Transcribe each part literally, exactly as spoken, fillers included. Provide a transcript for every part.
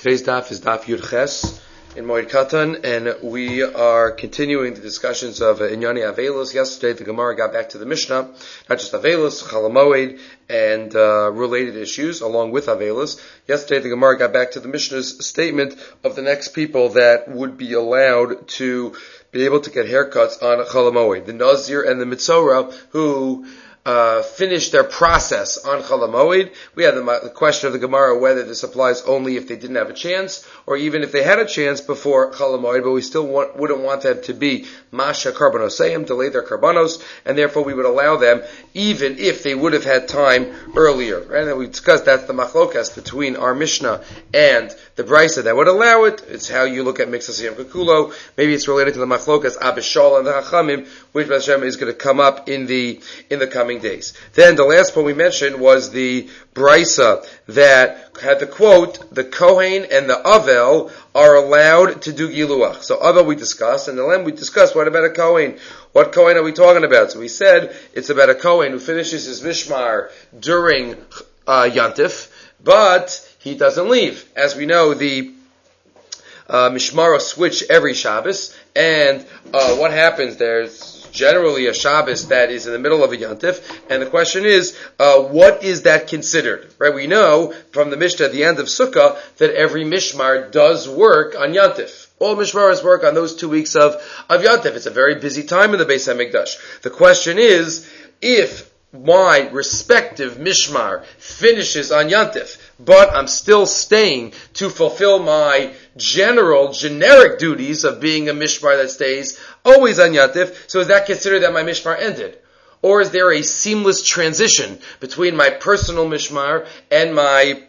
Today's daf is daf Yud Ches in Moed Katan, and we are continuing the discussions of uh, Inyani Avelos. Yesterday, the Gemara got back to the Mishnah, not just Avelos, Chalamoed, and uh, related issues, along with Avelos. Yesterday, the Gemara got back to the Mishnah's statement of the next people that would be allowed to be able to get haircuts on Chalamoed. The Nazir and the Mitzorah, who Uh, finish their process on Chalamoid. We had the, the question of the Gemara whether this applies only if they didn't have a chance, or even if they had a chance before Chalamoid, but we still want, wouldn't want them to be Masha Karbanosayim, delay their Karbanos, and therefore we would allow them even if they would have had time earlier. Right? And we discussed that's the machlokas between our Mishnah and the Brisa that would allow it. It's how you look at Mixas Yom Kikulo. Maybe it's related to the machlokas Abishal and the Hachamim, which Hashem is going to come up in the in the coming days. Then the last point we mentioned was the Brisa that had the quote, the Kohen and the Avel are allowed to do Giluach. So Avel we discussed, and the Lem we discussed, what about a Kohen? What Kohen are we talking about? So we said it's about a Kohen who finishes his Mishmar during uh, Yantif, but he doesn't leave. As we know, the uh, Mishmara switch every Shabbos, and uh, what happens? There's generally a Shabbos that is in the middle of a Yantif, and the question is, uh, what is that considered? Right? We know from the Mishnah at the end of Sukkah that every Mishmar does work on Yantif. All Mishmaras work on those two weeks of, of Yantif. It's a very busy time in the Beis HaMikdash. The question is, if my respective Mishmar finishes on Yantif, but I'm still staying to fulfill my general, generic duties of being a Mishmar that stays always on Yantif, so is that considered that my Mishmar ended? Or is there a seamless transition between my personal Mishmar and my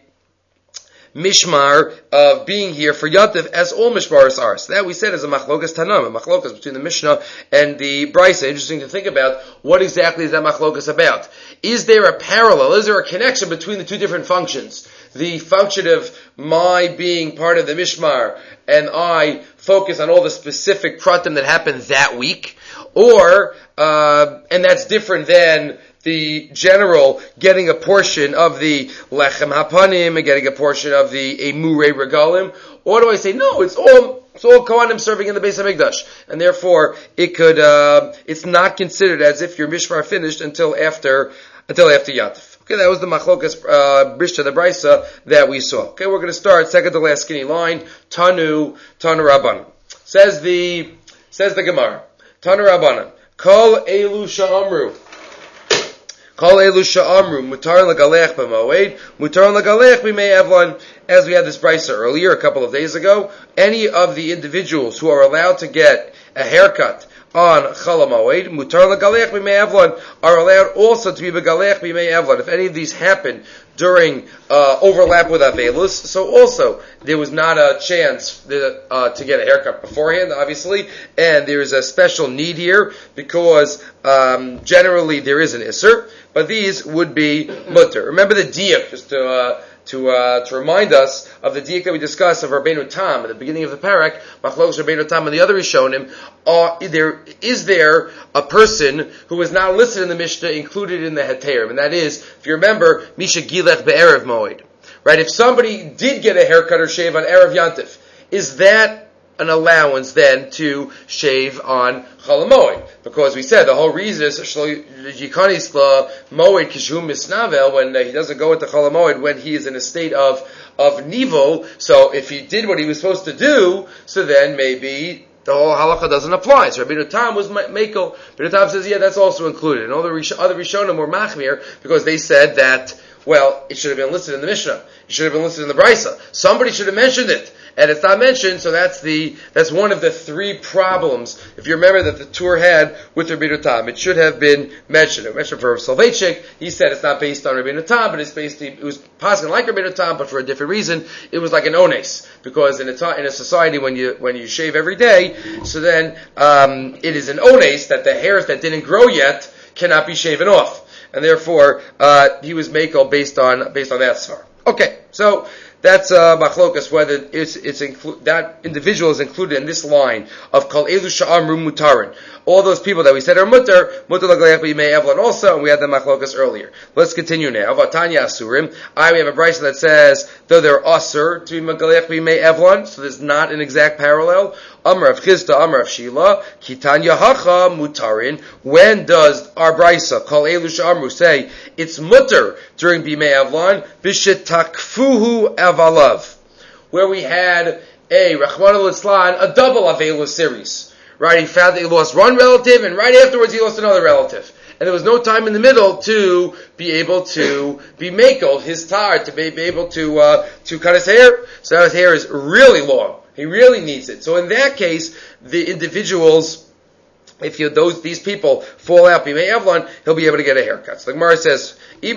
Mishmar of being here for Yantif, as all Mishmaras are? So that we said is a machlokas tanam, a machlokas between the Mishnah and the Brisa. Interesting to think about what exactly is that machlokas about. Is there a parallel? Is there a connection between the two different functions? The function of my being part of the Mishmar and I focus on all the specific pratim that happened that week, or uh, and that's different than the general getting a portion of the lechem hapanim and getting a portion of the emurei regalim, or do I say no? It's all it's all kohanim serving in the Beis HaMikdash, and therefore it could uh, it's not considered as if your mishmar finished until after until after Yantif. Okay, that was the machlokas uh, brishta the brisa that we saw. Okay, we're going to start second to last skinny line. Tanu Tanu Rabbanan says the says the Gemara. Tanu Rabbanan kol elu sha'amru. Kol elu sha'amru, mutar lagalech b'moed, mutar lagalech b'mei evlon. As we had this brisa earlier, a couple of days ago, any of the individuals who are allowed to get a haircut on Chalamoed, mutar lagalech b'mei evlon, are allowed also to be begalech b'mei evlon. If any of these happen during uh, overlap with Avelus, so also there was not a chance that, uh, to get a haircut beforehand, obviously, and there is a special need here because um, generally there is an Isser, but these would be mutter. Remember the diak, just to uh, to uh, to remind us of the diak that we discussed of Rabbeinu Tam at the beginning of the parak, Machlokes Rabbeinu Tam and the other Rishonim. Uh, there is there a person who is not listed in the Mishnah included in the Heterim, and that is, if you remember, Misha Gilech be'erev moed. Right? If somebody did get a haircut or shave on erev Yantif, is that an allowance then to shave on Chalamoid? Because we said the whole reason is Yikanisla Moed Kishum Misnavel, when uh, he doesn't go into Chalamoid when he is in a state of of nivel. So if he did what he was supposed to do, so then maybe the whole halacha doesn't apply. So Rabbeinu Tam was Mekel. Rabbeinu Tam says, yeah, that's also included. And all the Rish- other Rishonim were Machmir because they said that, well, it should have been listed in the Mishnah. It should have been listed in the Brisa. Somebody should have mentioned it. And it's not mentioned, so that's the that's one of the three problems, if you remember, that the tour had with Rabbeinu Tam. It should have been mentioned. It was mentioned for Soloveitchik. He said it's not based on Rabbeinu Tam, but it's based, it was possible like Rabbeinu Tam, but for a different reason. It was like an ones, because in a, in a society when you when you shave every day, so then um, it is an ones that the hairs that didn't grow yet cannot be shaven off. And therefore, uh, he was Mekel based on based on that svar. Okay, so That's uh, machlokas, whether it's, it's inclu- that individual is included in this line of kol elu sha'amru mutarin. All those people that we said are mutar, mutar l'galeach b'yimei evlon also, and we had the machlokas earlier. Let's continue now. Vatanya asurim. I, we have a brisa that says, though they're asur to be megaleach b'yimei evlon, so there's not an exact parallel. Amar of Chizda, Amar of Shila, Kitanya hacha mutarin. When does our brisa, kol elu sha'amru, say it's mutar during b'yimei evlon? B'shetakfuhu avalav, where we had a Rachmana litzlan, a double Avelus series. Right, he found that he lost one relative, and right afterwards he lost another relative. And there was no time in the middle to be able to be makel his tar, to be, be able to uh, to cut his hair. So now his hair is really long. He really needs it. So in that case, the individuals, if you those these people fall out b'mei evlon, he'll be able to get a haircut. So the Gemara says, if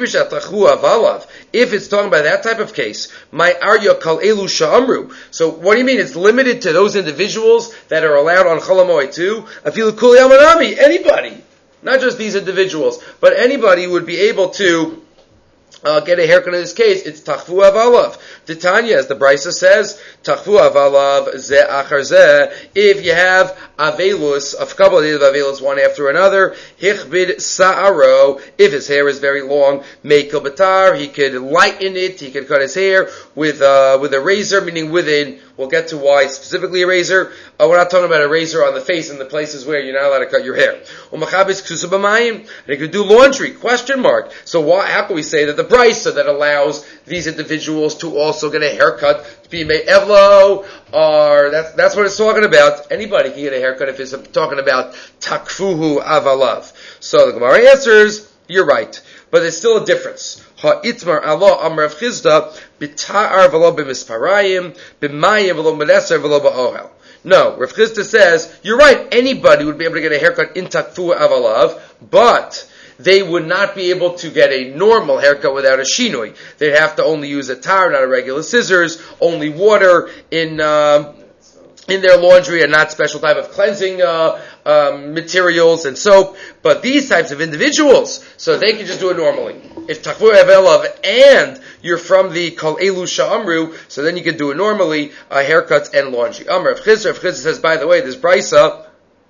it's talking about that type of case, my arya kal elu sha'amru. So what do you mean? It's limited to those individuals that are allowed on Chol HaMoed too? Afilu kuli amanami, anybody, not just these individuals, but anybody would be able to Uh, get a haircut in this case. It's tachfu avalav. Titania, as the Brisa says, tachfu avalav ze achar ze. If you have avelus, a couple of avelus one after another, hichbid sa'aro. If his hair is very long, mekel batar. He could lighten it. He could cut his hair with uh, with a razor, meaning with a. We'll get to why specifically a razor. Uh, we're not talking about a razor on the face in the places where you're not allowed to cut your hair. And he could do laundry. Question mark. So why? How can we say that the brisa that allows these individuals to also get a haircut to be made evlo, or that's that's what it's talking about. Anybody can get a haircut if it's talking about takfuhu avalav. So the Gemara answers, you're right, but there's still a difference. Ha'itmar Allah amar of Chizda b'ta'ar v'lo b'misparayim b'mayim v'lo b'neser v'lo b'ohel. No, Rav Chizda says, you're right, anybody would be able to get a haircut in takfuhu avalav, but they would not be able to get a normal haircut without a shinui. They'd have to only use a tar, not a regular scissors, only water in uh, in their laundry, and not special type of cleansing uh, um, materials and soap. But these types of individuals, so they can just do it normally. If takfu avelav and you're from the kol elu sha'amru, so then you can do it normally, uh, haircuts and laundry. Amr of Chizr, of Chizr says, by the way, this brisa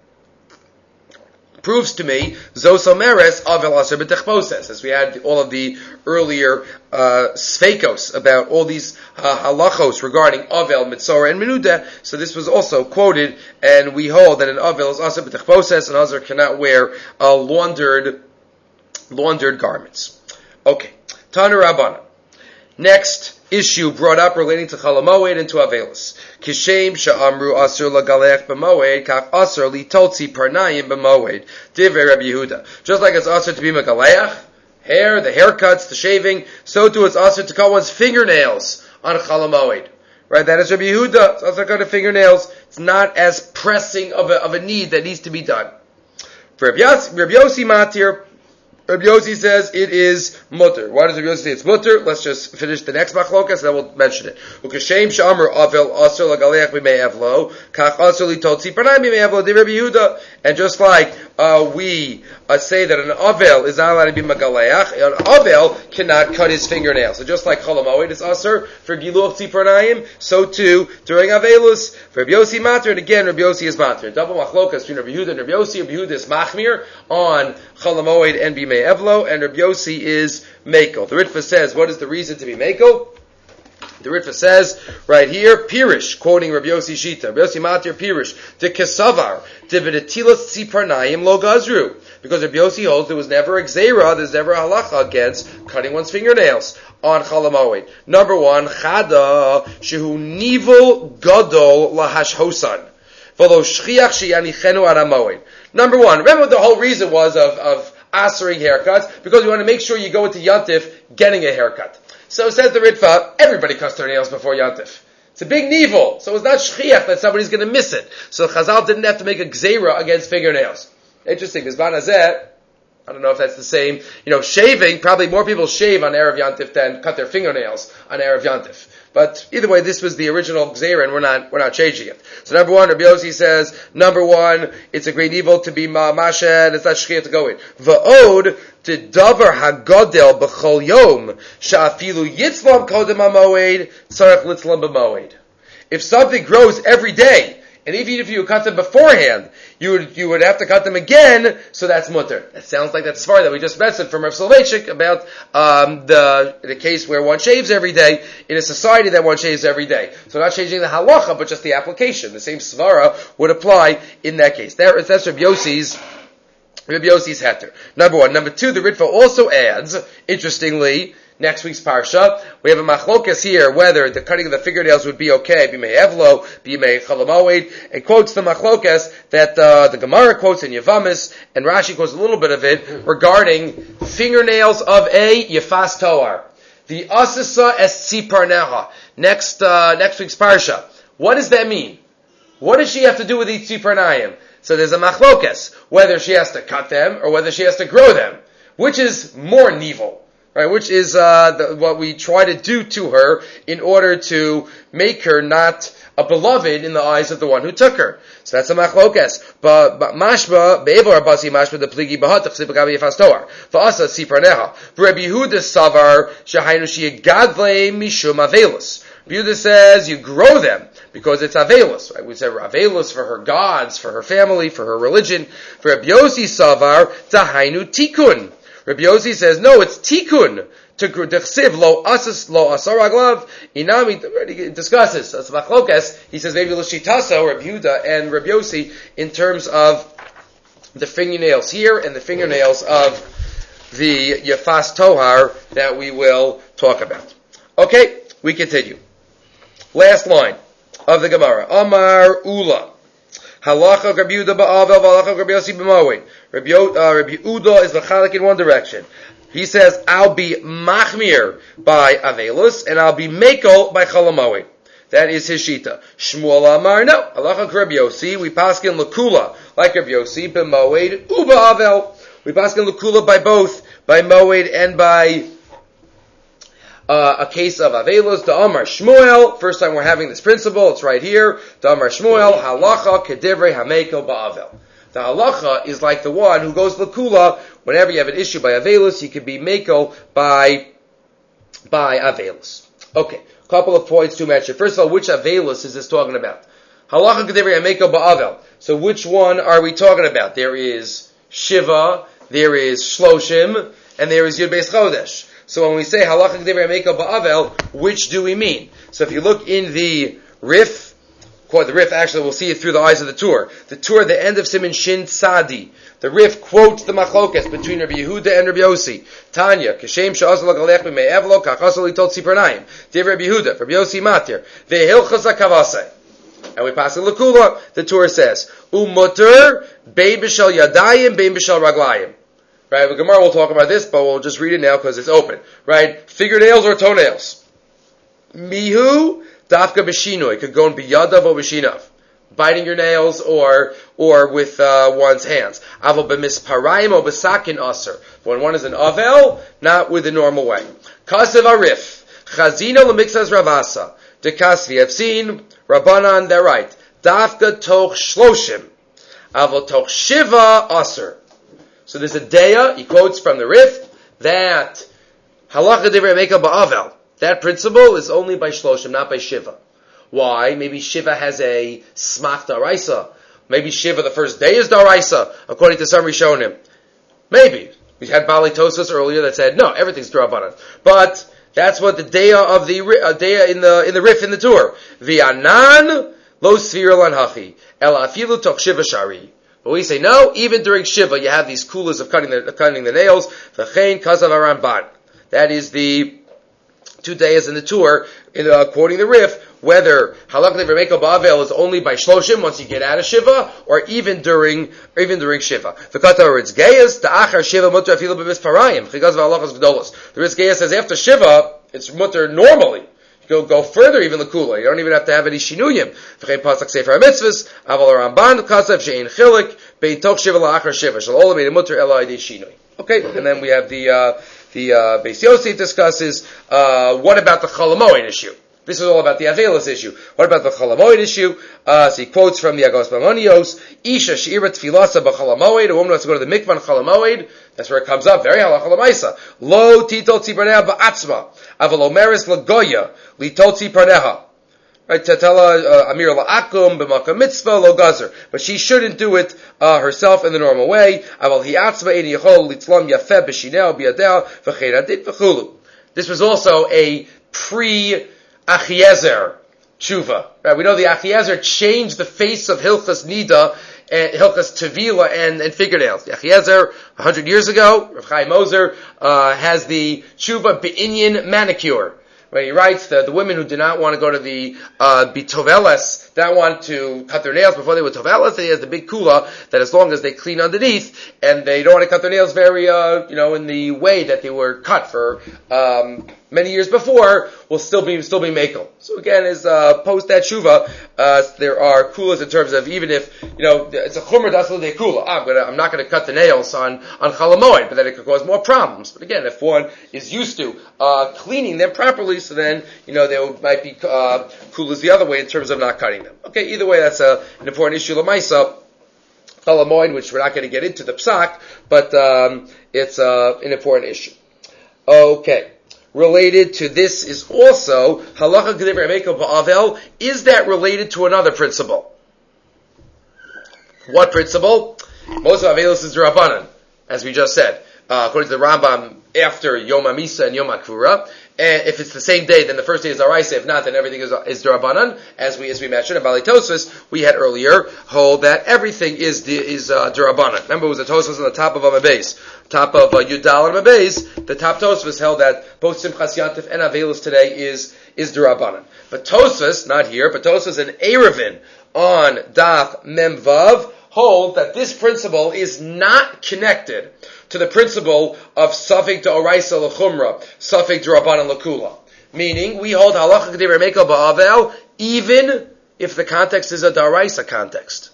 proves to me Zoso Meres Avel Aser B'Techposes, as we had all of the earlier uh, Sveikos about all these uh, halachos regarding Avel, Mitzora, and Menuda. So this was also quoted, and we hold that an Avel is Aser B'Techposes, and Aser cannot wear uh, laundered laundered garments. Okay, Tana Rabbana. Next issue brought up relating to Chol HaMoed and to Avelus. Kishem sha'amru asur lagalech b'moed, kach asur li totzi parnayim b'moed. Divrei Rabbi Yehuda. Just like it's asur to be megaleach, hair, the haircuts, the shaving, so too it's asur to cut one's fingernails on Chol HaMoed. Right, that is Rabbi Yehuda. It's asur to cut fingernails. It's not as pressing of a, of a need that needs to be done. For Rabbi Yossi Matir, Rabbi Yossi says it is mutter. Why does Rabbi Yossi say it's mutter? Let's just finish the next machlokas, and then we'll mention it. Ukashem sh'amar avel asur lagaleach b'mei evlo, kach asur li totzi parnayim b'mei evlo di Rabbi Yehuda. And just like uh, we uh, say that an avel is not allowed to be megaleach, an avel cannot cut his fingernails. So just like Chol HaMoed is asur for giluch tzipranayim, so too during avelus for Rabbi Yossi matter. And again, Rabbi Yossi is matter. Double machlokas between Rabbi Yehuda and Rabbi Yossi. Rabbi Yehuda is machmir on Chol HaMoed and b'mei evlo, and Rabbi Yossi is mekel. The Ritva says, what is the reason to be mekel? The Ritva says, right here, Pirish, quoting Rabbi Yossi Shita, Rabbi Yossi Matir Pirish, de Kesavar, de V'detilas Tziparnayim lo gazru. Because Rabbi Yossi holds there was never a gzeira, there's never a halacha against cutting one's fingernails on Chol HaMoed. Number one, Chada, shehu nivul gadol lahash hosan. V'lo shchiach sheyanichenu ad HaMoed. Number one, remember what the whole reason was of, of asering haircuts? Because we want to make sure you go into Yantif getting a haircut. So says the Ritva, everybody cuts their nails before Yantif. It's a big nivel, so it's not shchiach that somebody's going to miss it. So Chazal didn't have to make a gzeira against fingernails. Interesting, because Banazeh, I don't know if that's the same, you know, shaving, probably more people shave on Erev Yantif than cut their fingernails on Erev Yantif. But either way, this was the original Gzeira, and we're not we're not changing it. So number one, Rabbi Yossi says, number one, it's a great evil to be ma- mashed, and it's not shchiyah to go in. Va'od to davar hagodel b'chol yom sha'afilu yitzlam kodem ha'moed tzarech litzlam b'moed. If something grows every day, and even if you cut them beforehand, you would you would have to cut them again, so that's mutter. That sounds like that svara that we just mentioned from Rav Soloveitchik about um, the the case where one shaves every day in a society that one shaves every day. So not changing the halacha, but just the application. The same svara would apply in that case. That, that's Rabbi Yossi's Rabbi Yossi's heter. Number one. Number two, the Ritva also adds, interestingly, next week's parsha, we have a machlokas here whether the cutting of the fingernails would be okay, b'mei evlo, b'mei chalamoed. It quotes the machlokas that uh, the Gemara quotes in Yavamis, and Rashi quotes a little bit of it regarding fingernails of a yefas toar. The asasa es tziparneha. Next uh, next week's parsha. What does that mean? What does she have to do with these tziparnayim? So there's a machlokas whether she has to cut them or whether she has to grow them. Which is more nivel? Right, which is uh, the, what we try to do to her in order to make her not a beloved in the eyes of the one who took her. So that's a machlokas. But mashba be'evor abasi mashba the pligi bahat tachsib gabi yafastoar va'asa siparneha. Rabbi Yehuda savar shahaynu sheyagadle mishum avelus. Rabbi Yehuda says you grow them because it's avelus. Right? We say avelus for her gods, for her family, for her religion. For Rabbi Yossi savar tahaynu tikun. Rabbi Yossi says, no, it's tikkun to dechsiv lo asas lo asar aglav. Inami already discusses. That's machlokas. He says maybe l'shitasa Rabbi Yehuda and Rabbi Yossi in terms of the fingernails here and the fingernails of the yefas tohar that we will talk about. Okay, we continue. Last line of the Gemara. Amar Ula. Halacha Rabbi Yehuda ba'avel, halacha Rabbi Yossi b'moed. Rabbi Yehuda is mechalik in one direction. He says, I'll be machmir by avelus, and I'll be mekel by chalamoed. That is his shita. Shmuel Amar, no. Halacha Rabbi Yossi, we paskin l'kula, like Rabbi Yossi, b'moed, uba avel. We paskin l'kula by both, by moed and by Uh, a case of Avelos, the Amar Shmuel. First time we're having this principle, it's right here. The Amar Shmuel, halacha kedivrei hameko ba'avel. The halacha is like the one who goes l'kula. Whenever you have an issue by Avelos, you can be meko by, by Avelos. Okay, couple of points to mention. First of all, which Avelos is this talking about? Halacha kedivrei hameko ba'avel. So which one are we talking about? There is Shiva, there is Shloshim, and there is Yud Beis Chodesh. So when we say halacha k'divrei mekel ba'avel, which do we mean? So if you look in the Rif, quote the Rif, actually we'll see it through the eyes of the Tur. The Tur, the end of Siman Shin Tzadi. The Rif quotes the machlokas between Rabbi Yehuda and Rabbi Yossi. Tanya, Kashem she'asal l'galech b'mei evlo, kachasal l'itol tzipernayim. Div Rabbi Yehuda, Rabbi Yossi matir. Ve'hilchas hakavasei. And we pass in l'kula, the Tur says, Umutter, bein b'shal yadayim, bein b'shal raglayim. Right, the Gemara will talk about this, but we'll just read it now because it's open. Right, fingernails or toenails. Mihu dafka b'shinoi could go in biyadav or b'shinav, biting your nails or or with uh, one's hands. Aval b'misparayim or b'sakin aser. When one is an avel, not with the normal way. Kasev arif chazino l'mixas ravasa dekasvi. I've seen Rabbanan. They're right. Dafka toch shloshim. Aval toch shiva aser. So there's a deya, he quotes from the Rif, that halacha divrei mekel ba'avel. That principle is only by shloshim, not by shiva. Why? Maybe shiva has a smach daraisa. Maybe shiva the first day is daraisa, according to some Rishonim. Maybe. We had Bali Tosas earlier that said, no, everything's drabanan. But that's what the deya of the uh, deya in the in the Rif in the Tur. V'anan lo sfira lan hachi, el afilu toch shiva shari. But we say no, even during Shiva you have these kulas of cutting the, cutting the nails. V'chein kazav Ramban. That is the two days in the Tur, in, uh, quoting the Rif, whether halakha divrei mekel ba'avel is only by shloshim once you get out of Shiva, or even during or even during Shiva. V'katav it's gayas ta'achar Shiva mutter afilu b'misparayim chigaz v'halachas gdolos. The Ritz Gaya says after Shiva it's mutter normally. Go go further even the kula. You don't even have to have any shinuyim. V'chein pasak sefer mitzvahs. Aval Ramban kasav she'in chilik bein toch shiva la'achar shiva. Shall all be mutter ela idei shinui. Okay, and then we have the uh, the uh, Beis Yosef discusses uh, what about the chalamoid issue. This is all about the Avelis issue. What about the Chalamoid issue? Uh, so he quotes from the Agos Mamonios, Isha She'ira Tfilasa B'Chalamoid, a woman who has to go to the mikvah on Chalamoid, that's where it comes up, very halacha l'maisa. Lo titol tziparneha ba'atzma, aval omeris l'goya, litol tziparneha. Right, Tatala Amir la'akum b'makam mitzvah lo gazer. But she shouldn't do it uh, herself in the normal way. Aval hi'atzma ein yichol litzlam yafeh b'shineo b'yadeo v'cheiradit v'chulu. This was also a pre-Achiezer tshuva. Right, we know the Achiezer changed the face of Hilchas Nida, and Hilchas Tevila and, and fingernails. The Achiezer, a hundred years ago, Rav Chaim Moser, uh, has the tshuva be'inyan manicure. Right, he writes that the women who do not want to go to the uh, bitoveles, don't want to cut their nails before they would toveles, he has the big kula that as long as they clean underneath and they don't want to cut their nails very, uh, you know, in the way that they were cut for um, many years before, will still be still be makel. So again, is uh, post that shuva, uh, there are kulas in terms of even if you know it's a chumra dasal de kula. I'm gonna, I'm not going to cut the nails on on chalamoid, but then it could cause more problems. But again, if one is used to uh, cleaning them properly, so then you know there might be uh, kulas the other way in terms of not cutting them. Okay, either way, that's a, an important issue. Lamaisa chalamoid, which we're not going to get into the psak, but um, it's uh, an important issue. Okay. Related to this is also halacha k'divrei mekel ba'avel. Is that related to another principle? What principle? Most of avelos is d'Rabbanan, as we just said. Uh, according to the Rambam, after Yom HaMisa and Yom HaKvura, and if it's the same day, then the first day is Araisa. If not, then everything is is d'Rabbanan, as we as we mentioned. In Bali Tosfos, we had earlier hold that everything is is uh, d'Rabbanan. Remember, it was a Tosfos on the top of Amabez, top of uh, Yudal and Amabez. The top Tosfos held that both Simchas Yantif and Avelos today is is d'Rabbanan. But Tosfos, not here, but Tosfos and Erevin on Daf Mem Vav hold that this principle is not connected to the principle of Safek D'Oraisa L'Chumra, Safek D'Rabbanan L'Kula. Meaning, we hold Halacha K'divrei Mekel Ba'avel, even if the context is a D'Oraisa context.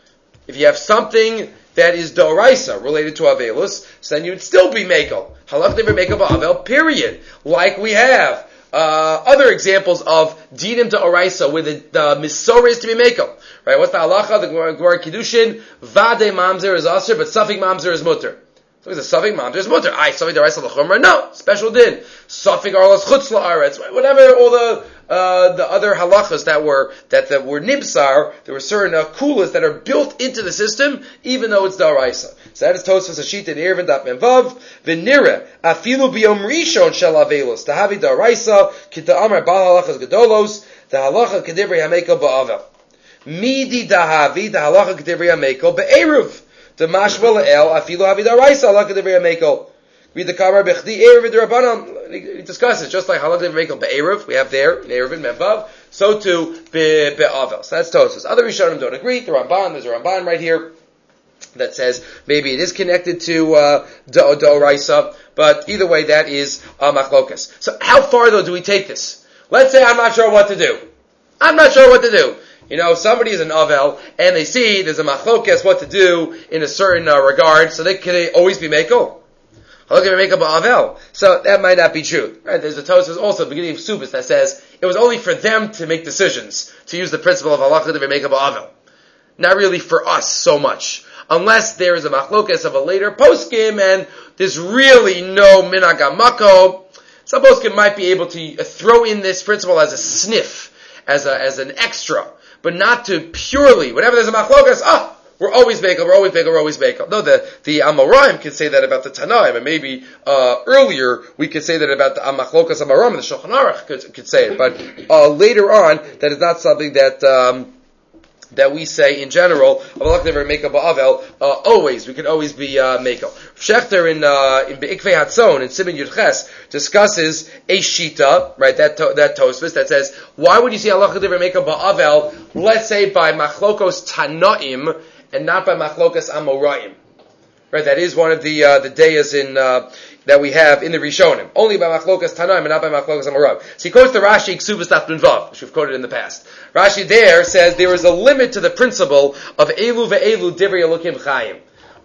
If you have something that is D'Oraisa related to Avelus, so then you'd still be Mekel. Halacha K'divrei Mekel Ba'avel, period. Like we have uh, other examples of Dinim D'Oraisa, where the, the Misor is to be Mekel. Right? What's the Halacha? The Gemara Kiddushin, Vade Mamzer is Aser, but Safek Mamzer is Mutter. So it's a Safek Mamzer is Mutter. I Safek D'Oraisa L'Chumra, no. Special din. Safek Arlas Chutz La'aretz. Whatever, all the, uh, the other halachas that were, that, that were Nibsar, there were certain uh, kulas that are built into the system, even though it's D'Oraisa. So that is Tosfos Hashita in Erevin Daf Mem Vav. V'nire, afilu biyom rishon shel Avelos, tahavi D'Oraisa, kita amar bal halachas gedolos, the halacha k'divrei hamekel ba'avel. Midi dahavi, the halacha k'divrei hamekel be'eruv. The mashma le'el, afilu havi D'Oraisa, halacha k'divrei hamekel. Read the Kamar Bechdi Erev D'Rabbanan. He discusses just like Halak K'divrei Mekel Be'erev we have there in Erev and Memvav, so too Be Be'avel. So that's Tosfos. Other Rishonim don't agree. The Ramban, there's a Ramban right here that says maybe it is connected to uh, D'Oraisa, but either way, that is uh, Machlokas. So how far though do we take this? Let's say I'm not sure what to do. I'm not sure what to do. You know, somebody is an Avel, and they see there's a Machlokas what to do in a certain uh, regard, so they can they always be Mekel? So that might not be true. Right? There's a Tosfos also at the beginning of Subis that says it was only for them to make decisions, to use the principle of halacha de v'meika ba'avel. Not really for us so much. Unless there is a machlokas of a later poskim and there's really no minhag hamako. Some poskim might be able to throw in this principle as a sniff, as a, as an extra, but not to purely, whenever there's a machlokas, ah, we're always Bekel, we're always Bekel, we're always Bekel. No, the, the Amoraim could say that about the Tanaim, and maybe, uh, earlier we could say that about the Amachlokas Amoraim, the Shulchan Aruch could, could say it, but, uh, later on, that is not something that, um, that we say in general, uh, always, we can always be, uh, Mekel. Shechter in, uh, in Be'ikvei Hatzon, in Siman Yudches, discusses a Shita, right, that, to, that Tosfos, that says, why would you say Allah Chadiv Mekel Ba'avel, let's say by Machlokos Tanaim, and not by Machlokas Amoraim. Right, that is one of the, uh, the dayas in, uh, that we have in the Rishonim. Only by Machlokas Tanaim and not by Machlokas Amoraim. So he quotes the Rashi, Ksubas Daf Nun Vav, which we've quoted in the past. Rashi there says there is a limit to the principle of Elu ve'elu divrei Elokim Chayim.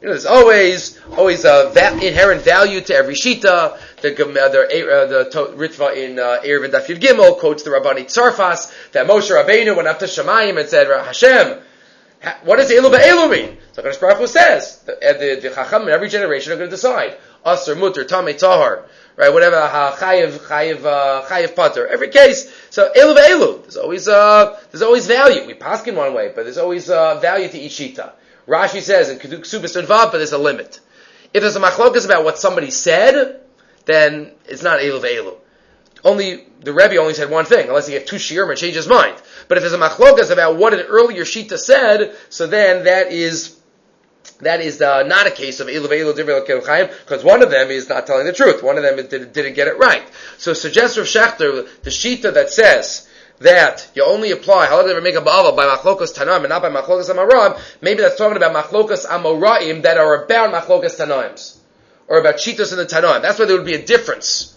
You know, there's always always a va- inherent value to every shita. The the, uh, the to, Ritva in uh, Erev and Daf Yud Gimel quotes the Rabbani Tzarfas that Moshe Rabbeinu went up to Shemayim and said, Hashem, what does Elu Be'elu mean? So HaKadosh Baruch Hu says, the, the, the Chacham in every generation are going to decide. Asr, Mutter, Tamei, Tahar, right, whatever, Chayiv, Chayiv, uh, Chayiv, Pater. Every case. So, Elu Be'elu. There's always, uh, there's always value. We paskin one way, but there's always, uh, value to each shita. Rashi says in Keduk Subas and Vav, but there's a limit. If there's a machlokas about what somebody said, then it's not Elu Ve'elu. Only, the Rebbe only said one thing, unless he gave two shiurim and changed his mind. But if there's a machlokas about what an earlier shita said, so then that is, that is uh, not a case of Elu Ve'elu Divrei Elokeinu Chaim, because one of them is not telling the truth. One of them did, didn't get it right. So suggests Rav Shechter, the shita that says, that you only apply halakha never make a ba'ala by machlokas tanaim and not by machlokas amoraim, maybe that's talking about machlokas amoraim that are about machlokas tanaims, or about shitos in the tanaim. That's why there would be a difference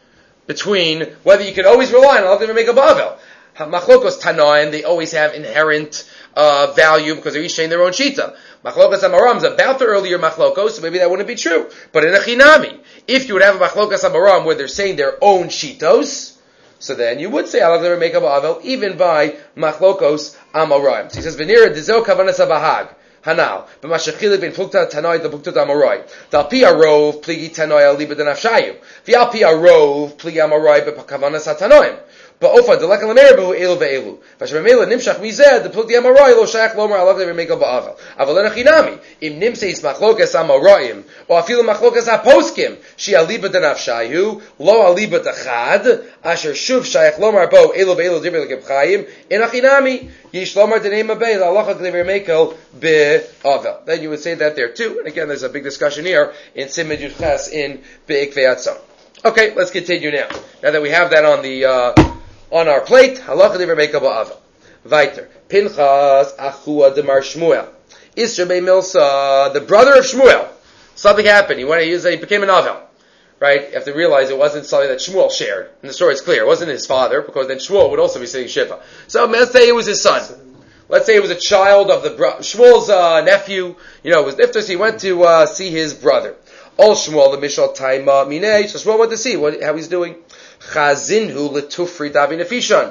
between whether you can always rely on halakha never make a ba'avel. Machlokas tanaim, they always have inherent uh, value because they're each saying their own shita. Machlokas amoraim is about the earlier machlokos, so maybe that wouldn't be true. But in a chinami, if you would have a machlokas amoraim where they're saying their own shitos, so then you would say halakha never make a ba'avel even by machlokos amoraim. So he says, "V'nira dizo kavanas avahag hanal b'mashachilik ben plukta tanoi the plukta amorai dal pi arov pligi tanoi al liba denafshayu v'al pi arov pligi amorai b'kavanas hatanoim." But ofa delek alamerbu elu ve'elu. V'shememela nimshach mizeh the plukti amorai lo shayach lomer halakha never make a ba'avel. Aval enachinami im nimseis machlokas amoraim or afilu machlokas haposkim she aliba denafshayu lo aliba tachad asher shuv shayach lomer bo elu ve'elu divrei Elokeinu Chaim enachinami yish lomer denei mabei halakha never make a ba'avel. Then you would say that there too. And again, there's a big discussion here in Simon Yudches in Be'ikvei Atzon. Okay, let's continue now. Now that we have that on the uh, on our plate, halakha never make a ba'avel. Weiter. Pinchas achua demar Shmuel. Isra bei Milsa, the brother of Shmuel. Something happened. He went. He, was, he became an avel. Right? You have to realize it wasn't something that Shmuel shared. And the story is clear. It wasn't his father, because then Shmuel would also be sitting Shiva. So let's say it was his son. Let's say it was a child of the bro- Shmuel's uh, nephew. You know, it was Niftus. He went to uh, see his brother. All Shmuel the Mishal Taima Minei. So Shmuel went to see what, how he's doing. Chazinhu letufri davi nefishan.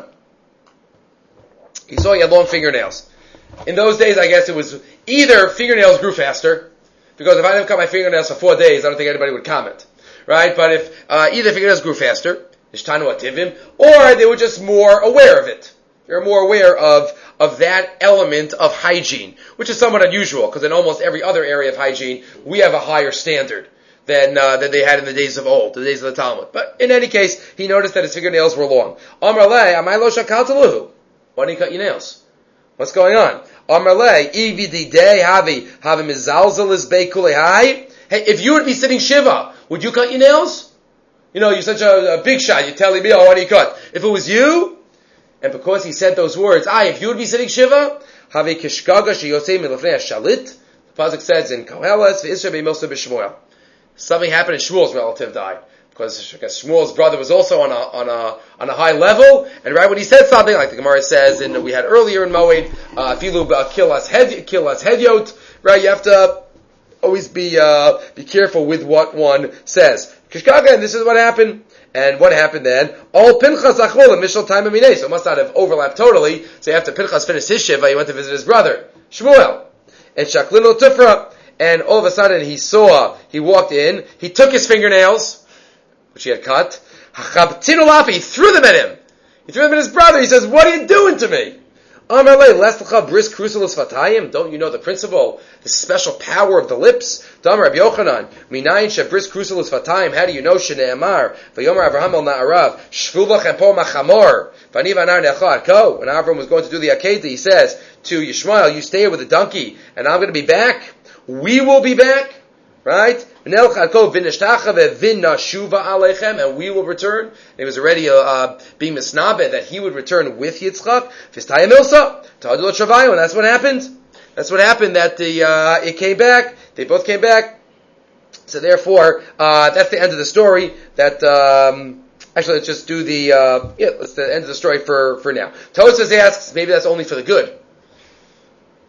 He saw he had long fingernails. In those days, I guess it was either fingernails grew faster, because if I didn't cut my fingernails for four days, I don't think anybody would comment, right? But if uh, either fingernails grew faster, ishtanu ativim, or they were just more aware of it. They were more aware of of that element of hygiene, which is somewhat unusual, because in almost every other area of hygiene, we have a higher standard than uh, than they had in the days of old, the days of the Talmud. But in any case, he noticed that his fingernails were long. Amar le, amai lo shakaltaluhu. Why didn't you cut your nails? What's going on? Amar le, ividi de havi havi mizalzel is bekulei. Hey, if you would be sitting shiva, would you cut your nails? You know, you're such a, a big shot. You're telling me, oh, why do you cut? If it was you, and because he said those words, ah, if you would be sitting shiva, havi kishkaga sheyosei milafnei shalit. The pasuk says in Koheles v'isra be'milsa b'shmuel. Something happened and Shmuel's relative died. Because Shmuel's brother was also on a, on a, on a high level, and right when he said something, like the Gemara says, and we had earlier in Moed, Filu uh, kill us head, kill us hedyot, right? You have to always be, uh, be careful with what one says. Kishkaga, and this is what happened. And what happened then? All Pinchas achol and Mishal time minei. So it must not have overlapped totally. So after Pinchas finished his shiva, he went to visit his brother, Shmuel. And Shaklinu Tufra. And all of a sudden he saw, he walked in, he took his fingernails, which he had cut, he threw them at him. He threw them at his brother. He says, what are you doing to me? Don't you know the principle, the special power of the lips? How do you know Shne'emar? When Avram was going to do the Akedah, he says to Yishmael, you stay here with the donkey, and I'm going to be back. We will be back, right? And we will return. And he was already uh, being misnabed that he would return with Yitzchak. And that's what happened. That's what happened. That the uh, it came back. They both came back. So therefore, uh, that's the end of the story. That um, actually, let's just do the uh, yeah. Let's the end of the story for for now. Tosfos asks, maybe that's only for the good.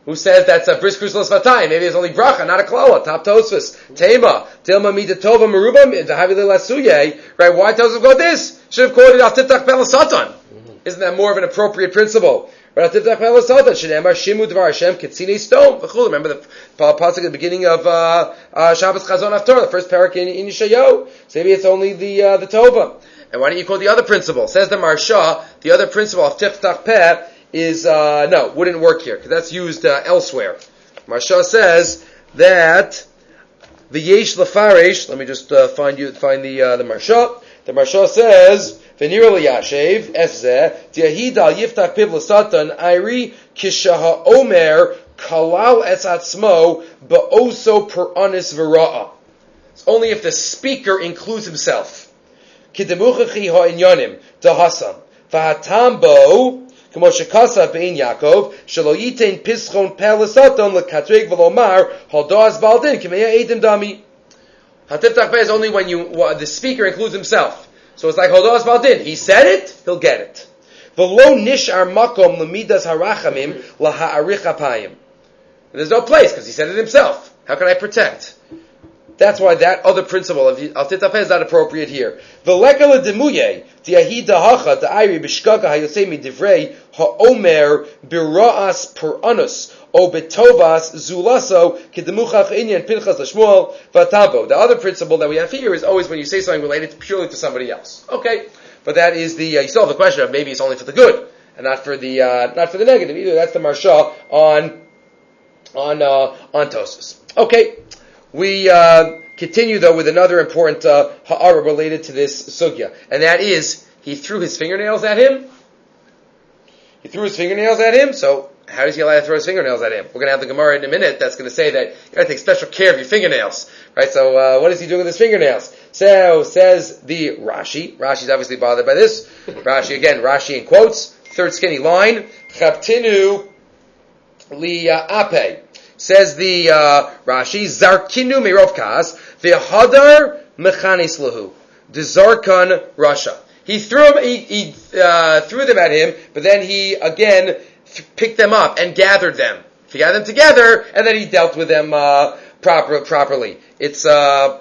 who says that's a bris kruslas vatayim. Maybe it's only bracha, not a klala. Top Tosfos. Tema. Dilma mida tova meruba dahavi lelasuye. Right? Why Tosfos go this? Should have quoted al tiftach pel satan. Isn't that more of an appropriate principle? Right? Al tiftach pel satan. Shneimar shimu dvar Hashem ketzine stone. Remember the pasuk at the beginning of uh, uh, Shabbos Chazon Haftorah, the first parak in, in Yeshayahu. So maybe it's only the uh, the tova. And why don't you quote the other principle? Says the Marsha, the other principle of tiftach peh is, uh, no, wouldn't work here, because that's used uh, elsewhere. Marsha says that the yesh lefarish, let me just uh, find you find the uh, the Marsha. The Marsha says, V'nira liyashev, efzeh, diahida yiftach piv l'satan, ayri kishaha omer, kalal es atzmo, ba'oso per anis v'ra'a. It's only if the speaker includes himself. Kidemuchachi ha'inyanim, dahasam, v'hatambo, k'mo shekasa be'in Yaakov, shelo yitein pischon pel l'satan, l'katreg v'lomar, haldaz baldin, k'meya edim dami. Hatiftach peh is only when you, well, the speaker includes himself. So it's like haldaz baldin. He said it, he'll get it. V'lo nishar makom l'midas harachamim, l'ha'arich apayim. There's no place, because he said it himself. How can I protect? That's why that other principle of al titapeh is not appropriate here. V'lekala demuye diahida hacha da'ayri b'shkaga hayosei midivrei ha'omer bira'as per anus o betovas zulaso kedemuchach inyan pinchas l'shmuel v'tambo. The other principle that we have here is always when you say something related purely to somebody else. Okay, but that is the uh, you still have the question of maybe it's only for the good and not for the uh, not for the negative either. That's the Marsha on on uh, on Tosfos. Okay. We uh, continue, though, with another important uh, ha'ara related to this sugya, and that is, he threw his fingernails at him. He threw his fingernails at him, so how is he allowed to throw his fingernails at him? We're going to have the Gemara in a minute that's going to say that you got to take special care of your fingernails, right? So uh, what is he doing with his fingernails? So, says the Rashi. Rashi's obviously bothered by this. Rashi, again, Rashi in quotes, third skinny line, Chabtinu li ape. Says the uh, Rashi, Zarkinu meirov kas, v'hadar mechanis lahu, the Zarkan Rasha. He threw him, he, he uh, threw them at him, but then he again th- picked them up and gathered them. He gathered them together, and then he dealt with them uh, proper properly. It's uh,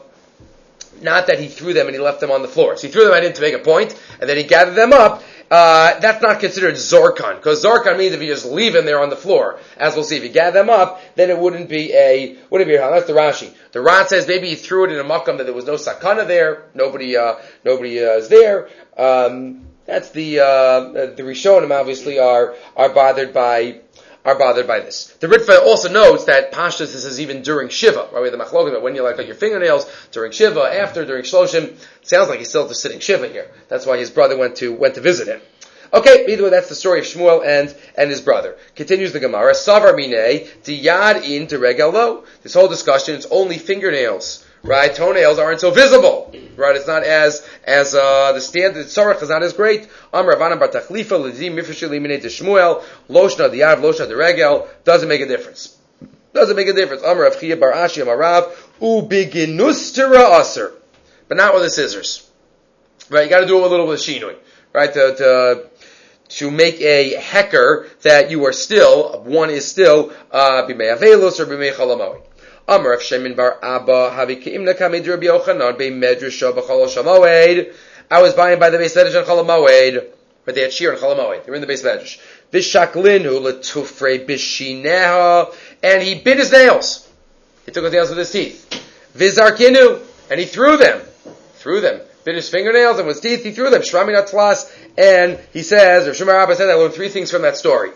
not that he threw them and he left them on the floor. So he threw them at him to make a point, and then he gathered them up. Uh, that's not considered Zorkan, because Zorkan means if you just leave them there on the floor. As we'll see, if you gather them up, then it wouldn't be a, wouldn't be a, that's the Rashi. The Ran says maybe he threw it in a makam that there was no sakana there, nobody, uh, nobody, uh, is there. Um, that's the, uh, the Rishonim obviously are, are bothered by, are bothered by this. The Ritva also notes that Pashtas, this is even during Shiva, right? The Machlokim, when you like, like your fingernails, during Shiva, after, during Shloshim. Sounds like he's still just sitting Shiva here. That's why his brother went to, went to visit him. Okay, either way, that's the story of Shmuel and, and his brother. Continues the Gemara, Savar minei, diyad in to regalo. This whole discussion, it's only fingernails. Right? Toenails aren't so visible. Right? It's not as, as, uh, the standard, Tzarech is not as great. Amr Ravana bar Tachlifa, L'dim mifresh liminei to Shmuel, Loshna diyad, Loshna de regel, doesn't make a difference. Doesn't make a difference. Amr Rav Chia bar Ashi Amarav, ubiginus tira aser. But not with the scissors. Right? You gotta do a little bit of shinui. Right? To, to, to make a hecker that you are still, one is still, uh, b'mei avelos or b'mei chalamoid. Amar of Shemin bar Abba, havi ke'imna kamid Rabbi Yochanan, be'medrash b'chol shamoed. I was buying by the Beis Medrash on Cholamoed, but they had shir on Cholamoed. They were in the Beis Medrash. V'shaklinu l'tufrei b'shineha, and he bit his nails. He took his nails with his teeth. V'zarkinu, and he threw them. Threw them. Bit his fingernails and with his teeth, he threw them. Shramina tlas, and he says, or Shemar Abba said, I learned three things from that story.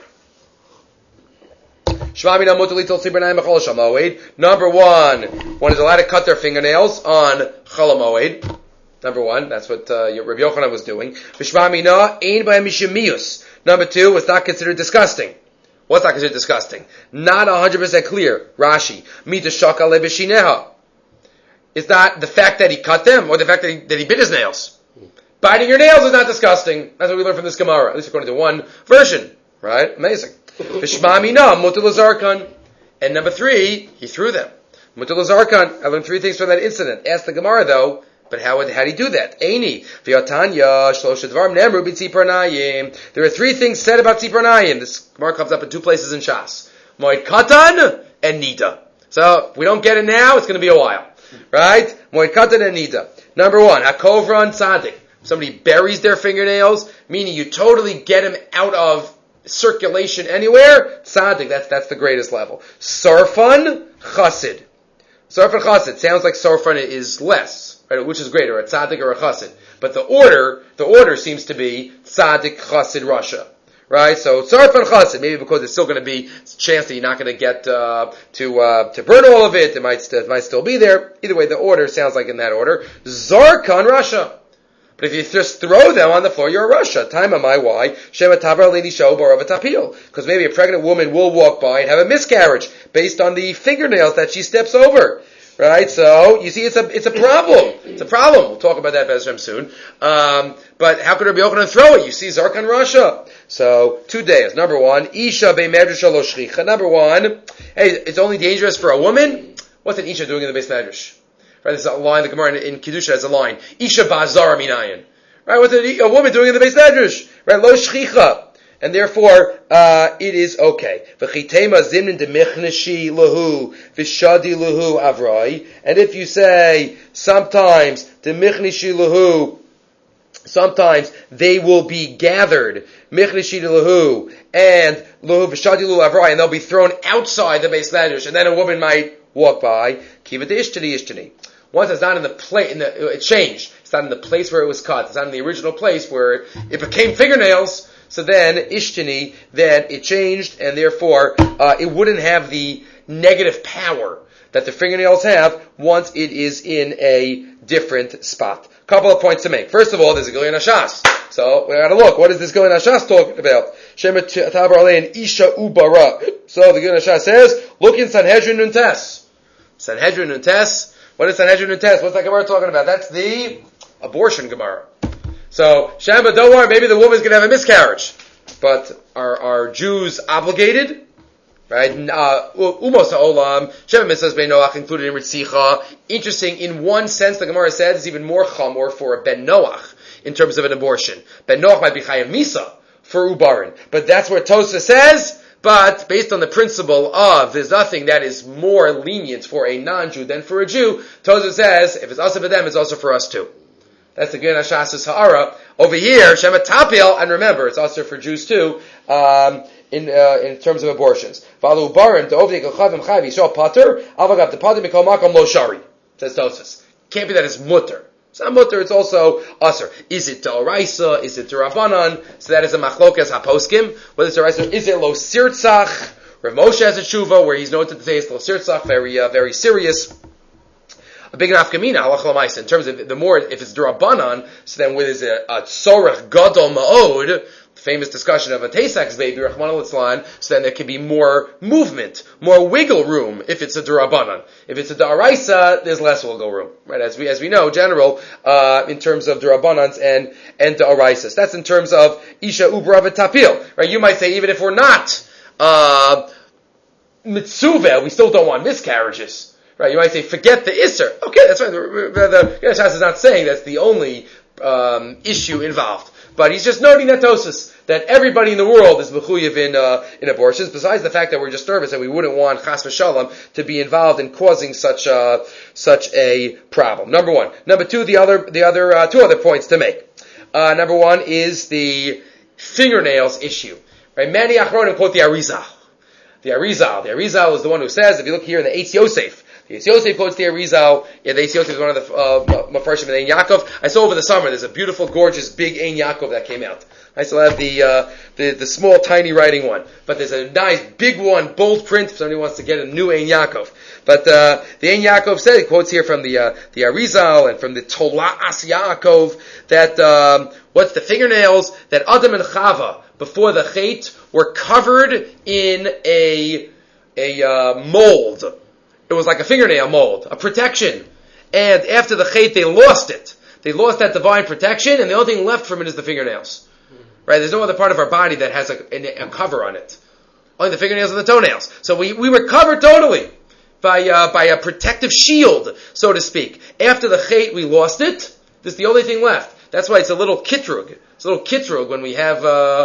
Number one, one is allowed to cut their fingernails on Cholamoed. Number one, that's what uh, Rabbi Yochanan was doing. Number two, it's not considered disgusting. What's not considered disgusting? Not one hundred percent clear. Rashi. It's not the fact that he cut them or the fact that he, that he bit his nails. Biting your nails is not disgusting. That's what we learned from this Gemara, at least according to one version. Right? Amazing. And number three, he threw them. Mutal Zarkan. I learned three things from that incident. Ask the Gemara though, but how would how did he do that? Eini v'yatanya shlosha dvarim nemru b'tzipar nayim. There are three things said about tzipar nayim. This Gemara comes up in two places in Shas. Moed Katan and Nida. So, if we don't get it now, it's going to be a while. Right? Moed Katan and Nida. Number one, Hakovran Tzadik. Somebody buries their fingernails, meaning you totally get them out of circulation anywhere. Tzadik, that's, that's the greatest level. Sarfan Chassid. Sarfan Chassid. Sounds like Sarfan is less, right? Which is greater, a Tzadik or a Chassid. But the order, the order seems to be Tzadik, Chassid, Rasha. Right? So, Sarfan Chassid, maybe because there's still going to be a chance that you're not going to get, uh, to, uh, to burn all of it. It might, st- it might still be there. Either way, the order sounds like in that order. Zarkan Rasha. But if you just throw them on the floor, you're a Rasha. Time am I why? Shema Tavar Lady Show Bar of a Tapil. Because maybe a pregnant woman will walk by and have a miscarriage based on the fingernails that she steps over. Right? So, you see, it's a, it's a problem. It's a problem. We'll talk about that Bezram soon. Um, but how could Rabbi Yochanan throw it? You see, Zarkan Rasha. So, two days. Number one, Isha be medrash lo shchicha. Number one, hey, it's only dangerous for a woman. What's an Isha doing in the base medrash? Right, there's a line, the Gemara in, in Kiddusha has a line. Isha ba'azar minayin. Right, what's a, a woman doing in the base medrash? Right, lo shchicha. And therefore, uh, it is okay. V'chitema zimnin demichneshi lahu, v'shadi lahu avrai. And if you say, sometimes, demichneshi lahu, sometimes they will be gathered, michneshi lahu, and lahu v'shadi lahu avrai, and they'll be thrown outside the base medrash, and then a woman might walk by. Kiva de ishtani ishtani. Once it's not in the place, in the, it changed. It's not in the place where it was cut. It's not in the original place where it became fingernails. So then, ishtani, then it changed, and therefore, uh, it wouldn't have the negative power that the fingernails have once it is in a different spot. Couple of points to make. First of all, there's a Gilyon Hashas. So, we gotta look. What is this Gilyon Hashas talking about? Shema Tabar Alein Isha Ubara. So, the Gilyon Hashas says, look in Sanhedrin Nuntes. Sanhedrin Nuntes. What is Sanhedrin Nuntes? What's that Gemara talking about? That's the abortion Gemara. So, Shamba, don't worry, maybe the woman's going to have a miscarriage. But are, are Jews obligated? Right? Umos ha'olam, Shema mitzvahs ben Noach included in Ritzicha. Interesting, in one sense, the Gemara said it's even more chamor for a ben Noach in terms of an abortion. Ben Noach might be chayav misa for ubarin. But that's what Tosa says. But based on the principle of there's nothing that is more lenient for a non-Jew than for a Jew, Tosa says if it's also for them, it's also for us too. That's the Gilyon Hashas Ha'ara. Over here, Shema Tapil, and remember, it's also for Jews too, um, in uh, in terms of abortions. V'alu barim de'ovdei k'chavim chayv yishal pater, avagav de'pater mikol makom lo shari. Says Tosas. Can't be that it's mutter. It's not mutter, it's also usher. Is it d'oraisa? Is it d'Rabbanan? So that is a machlokas haposkim. Whether it's d'oraisa, is it lo sirtzach? Rav Moshe has a tshuva where he's known to say it's lo sirtzach, very uh, very serious. A big nafkamina, halach l'maisa. In terms of the more, if it's d'Rabbanan, so then when there's a, a tzorech gadol ma'od, famous discussion of a Tesak's baby, Rachmana litzlan, so then there can be more movement, more wiggle room if it's a d'Rabbanan. If it's a d'Araisa, there's less wiggle room, right? As we, as we know, general, uh, in terms of d'Rabbanans and, and d'Araisas. That's in terms of Isha Ubra v'Tapil, right? You might say, even if we're not, uh, mitzuvah, we still don't want miscarriages. Right, you might say, forget the Isser. Okay, that's right. The, the, the Shas is not saying that's the only um, issue involved. But he's just noting that Tosas, that everybody in the world is mechuyev in uh, in abortions, besides the fact that we're just nervous that we wouldn't want Chas v'Shalom to be involved in causing such a, such a problem. Number one. Number two, the other, the other, uh, two other points to make. Uh, number one is the fingernails issue. Right, many Achronim quote the Arizal. The Arizal. The Arizal is the one who says, if you look here in the Eitz Yosef, the Eitz Yosef quotes the Arizal. Yeah, the Eitz Yosef is one of the uh, Mefarshim of Ein Yaakov. I saw over the summer, there's a beautiful, gorgeous, big Ein Yaakov that came out. I still have the, uh, the, the small, tiny writing one. But there's a nice, big one, bold print, if somebody wants to get a new Ein Yaakov. But, uh, the Ein Yaakov said, he quotes here from the, uh, the Arizal and from the Tola'as Yaakov, that, um, what's the fingernails? That Adam and Chava, before the Chet, were covered in a, a, uh, mold. It was like a fingernail mold, a protection. And after the Chet, they lost it. They lost that divine protection, and the only thing left from it is the fingernails. Right? There's no other part of our body that has a, a, a cover on it. Only the fingernails and the toenails. So we, we were covered totally by, uh, by a protective shield, so to speak. After the Chet, we lost it. This is the only thing left. That's why it's a little kitrug. It's a little kitrug when we have, uh,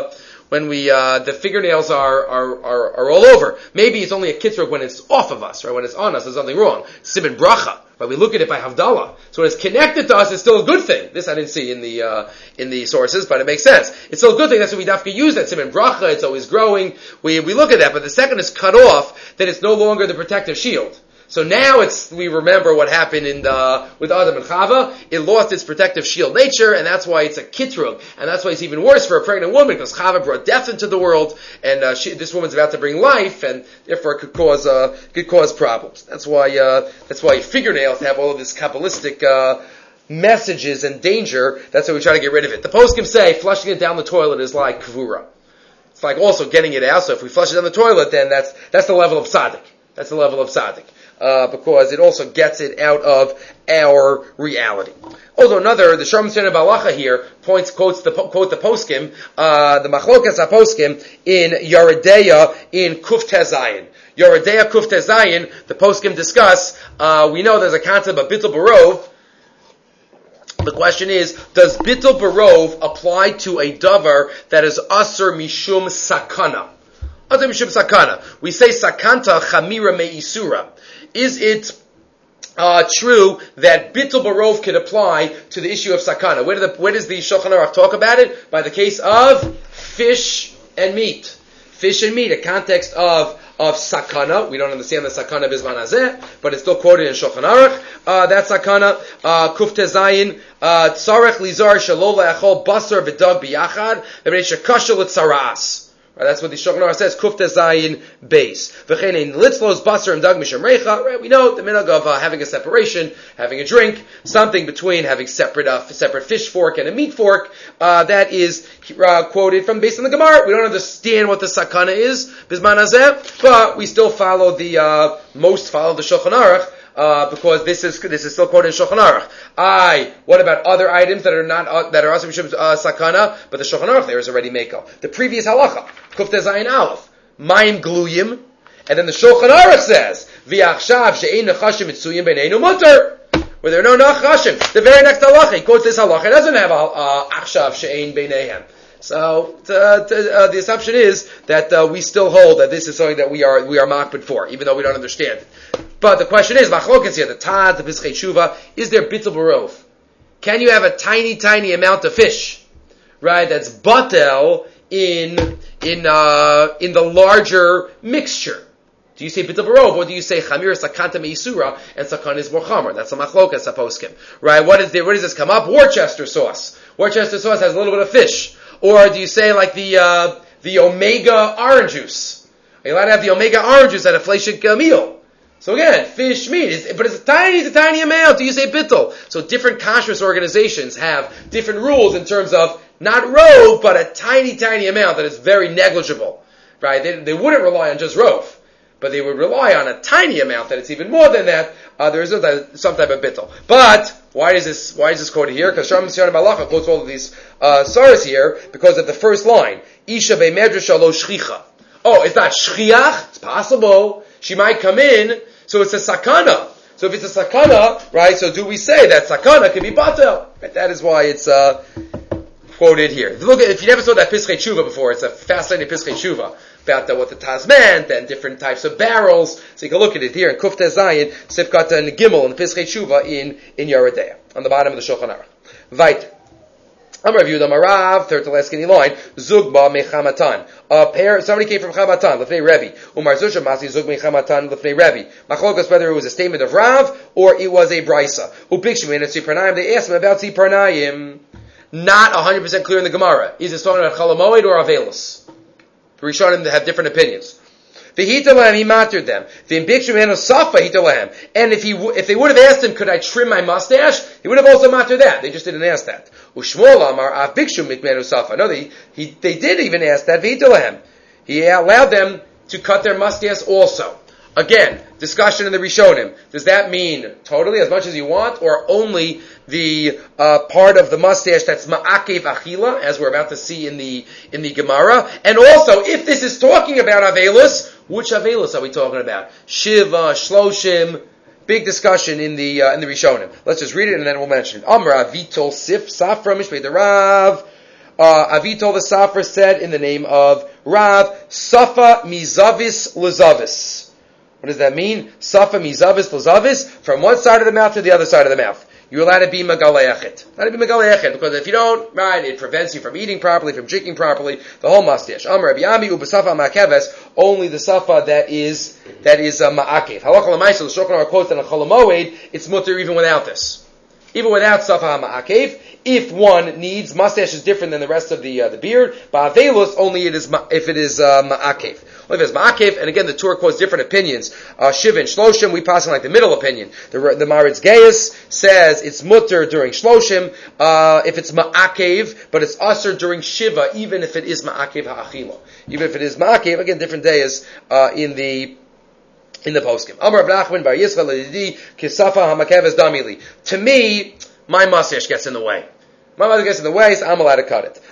when we uh, the fingernails are, are are are all over. Maybe it's only a kitzrug when it's off of us, right? When it's on us, there's something wrong. Siman bracha, right? We look at it by havdalah. So when it's connected to us, it's still a good thing. This I didn't see in the uh, in the sources, but it makes sense. It's still a good thing. That's what we have to use that siman bracha. It's always growing. We we look at that, but the second it's cut off, then it's no longer the protective shield. So now it's, we remember what happened in the, with Adam and Chava. It lost its protective shield nature, and that's why it's a kitrug. And that's why it's even worse for a pregnant woman, because Chava brought death into the world, and uh, she, this woman's about to bring life, and therefore it could cause, uh, could cause problems. That's why, uh, that's why fingernails have all of this Kabbalistic, uh, messages and danger. That's why we try to get rid of it. The poskim say flushing it down the toilet is like kvura. It's like also getting it out, so if we flush it down the toilet, then that's, that's the level of tzaddik. That's the level of tzaddik. Uh, because it also gets it out of our reality. Although another, the Sharm Tzana Balacha here points, quotes the, quote the poskim, uh, the Machlokas HaPoskim in Yeridea in Kuf Tezayin. Yeridea Kuf Tezayin, the poskim discuss, uh, we know there's a concept of Bittul Barov. The question is, does Bittul Barov apply to a davar that is Asur Mishum Sakana? Asur Mishum Sakana. We say Sakanta Chamira Me'isura. Is it uh, true that Bittul Barov could apply to the issue of sakana? Where, do the, where does the Shulchan Aruch talk about it? By the case of fish and meat. Fish and meat, a context of of sakana. We don't understand the sakana bizman hazeh, but it's still quoted in Shulchan Aruch. Uh, that sakana, uh, kuf tezayin, uh, tzarech lizar shalol le'achol basar v'dag biyachad, v'bnei shekashel l'tzaras. Right, that's what the Shulchan Aruch says. Kuf tezayin base. V'chein litzlos basar and dag misham reicha. Right, we know the minhag of uh, having a separation, having a drink, something between having separate uh, separate fish fork and a meat fork. Uh, that is uh, quoted from based on the Gemara. We don't understand what the sakana is bisman hazeh, but we still follow the uh, most follow the Shulchan Aruch. Uh, because this is this is still quoted in Shulchan Aruch. I. What about other items that are not uh, that are also uh, sakana? But the Shulchan Aruch there is already meko. The previous halacha, Kufta Zayin Aleph, Mayim Gluyim, and then the Shulchan Aruch says V'achshav she'ein nechashim mitzuyim b'neinu mutter. Where there are no nachashim. The very next halacha, he quotes this halacha. It doesn't have a uh, achshav she'ein b'neihem. So uh, t- uh, the assumption is that uh, we still hold that this is something that we are we are makbid for, even though we don't understand it. But the question is, machlokas here, the Tad, the Pischei Tshuva, is there Bittul Barov? Can you have a tiny, tiny amount of fish, right? That's batel in in uh, in the larger mixture. Do you say Bittul Barov, or do you say Chamir Sakanta Meisura and Sakan is more Chamar? That's a machlokas aposkim, right? What is there? Where does this come up? Worcester sauce. Worcester sauce has a little bit of fish. Or do you say like the uh, the Omega orange juice? Are you allowed to have the Omega orange juice at a fleshik uh, meal? So again, fish, meat, it's, but it's a tiny, it's a tiny amount. Do you say bittul? So different kashrus organizations have different rules in terms of not rove, but a tiny, tiny amount that is very negligible, right? They, they wouldn't rely on just rove, but they would rely on a tiny amount that it's even more than that. Uh, there is a, some type of bittul. But why is this? Why is this quoted here? Because Sharm Tzana Balacha quotes all of these uh, saras here because of the first line. Isha be'medrash alo shchicha. Oh, it's not shchiach. It's possible. She might come in, so it's a sakana. So if it's a sakana, right, so do we say that sakana can be batel? Right, that is why it's uh, quoted here. If you, look at, if you never saw that Pischei Tshuva before, it's a fascinating Pischei Tshuva about the, what the Taz meant and different types of barrels. So you can look at it here in Kuf Tezayin, Sifkat and Gimel, and Pischei Tshuva in, in Yeridea, on the bottom of the Shulchan Aruch. Vait. I'm reviewing the Marav, third to last skinny line, Zugba Mechamatan. A pair, somebody came from Chamatan, Lefnei Rebbe. Umar Zusha Masi Zug Mechamatan, Lefnei Rebbe. Machlokas, whether it was a statement of Rav, or it was a Brisa. Upikshu in Tzipranayim, they asked him about Tzipranayim. Not one hundred percent clear in the Gemara. Is it talking about Chalamoid or Avelus? The Rishonim have different opinions. V'hitalahem, he mattered them. V'imbikshu meno safa hitalahem. And if he w- if they would have asked him, could I trim my mustache? He would have also mattered that. They just didn't ask that. Ushmol amar av bikshu mikmenu safa. No, they he, they did even ask that. V'hitalahem. He allowed them to cut their mustache also. Again, discussion in the Rishonim. Does that mean totally as much as you want, or only the uh, part of the mustache that's ma'akev achila, as we're about to see in the in the Gemara? And also, if this is talking about Avelus, which Avelus are we talking about? Shiva, Shloshim. Big discussion in the uh, in the Rishonim. Let's just read it and then we'll mention it. Amra vitol sif safra mishpei derav. uh, Avi told the Safra said in the name of Rav, Safa mizavis lazavis. What does that mean? Safa mizavis lazavis, from one side of the mouth to the other side of the mouth. You're allowed to be megaleachet. Allowed to be megaleachet, because if you don't, right, it prevents you from eating properly, from drinking properly, the whole mustache. Amar Rabbi Ami u'b'safa ma'akeves, only the safa that is, that is uh, ma'akev. Halakha l'maisa, the Shulchan Aruch quotes that on Chol HaMoed, it's mutter even without this. Even without safa ma'akev, if one needs, mustache is different than the rest of the uh, the beard. Ba'avelus, only it is ma- if it is uh, ma'akev. Only if it's ma'akev, and again the Torah quotes different opinions. Uh, Shiva and Shloshim, we pass on like the middle opinion. The the Maritz Gaius says it's mutter during Shloshim, uh, if it's ma'akev, but it's usher during Shiva, even if it is ma'akev ha'achila. Even if it is ma'akev, again different days uh, in the in the poskim. Amar Rav Nachman bar Yisrael l'didi kisafa ha'makeves damili. To me, my mustache gets in the way. My mother gets in the way, so I'm allowed to cut it.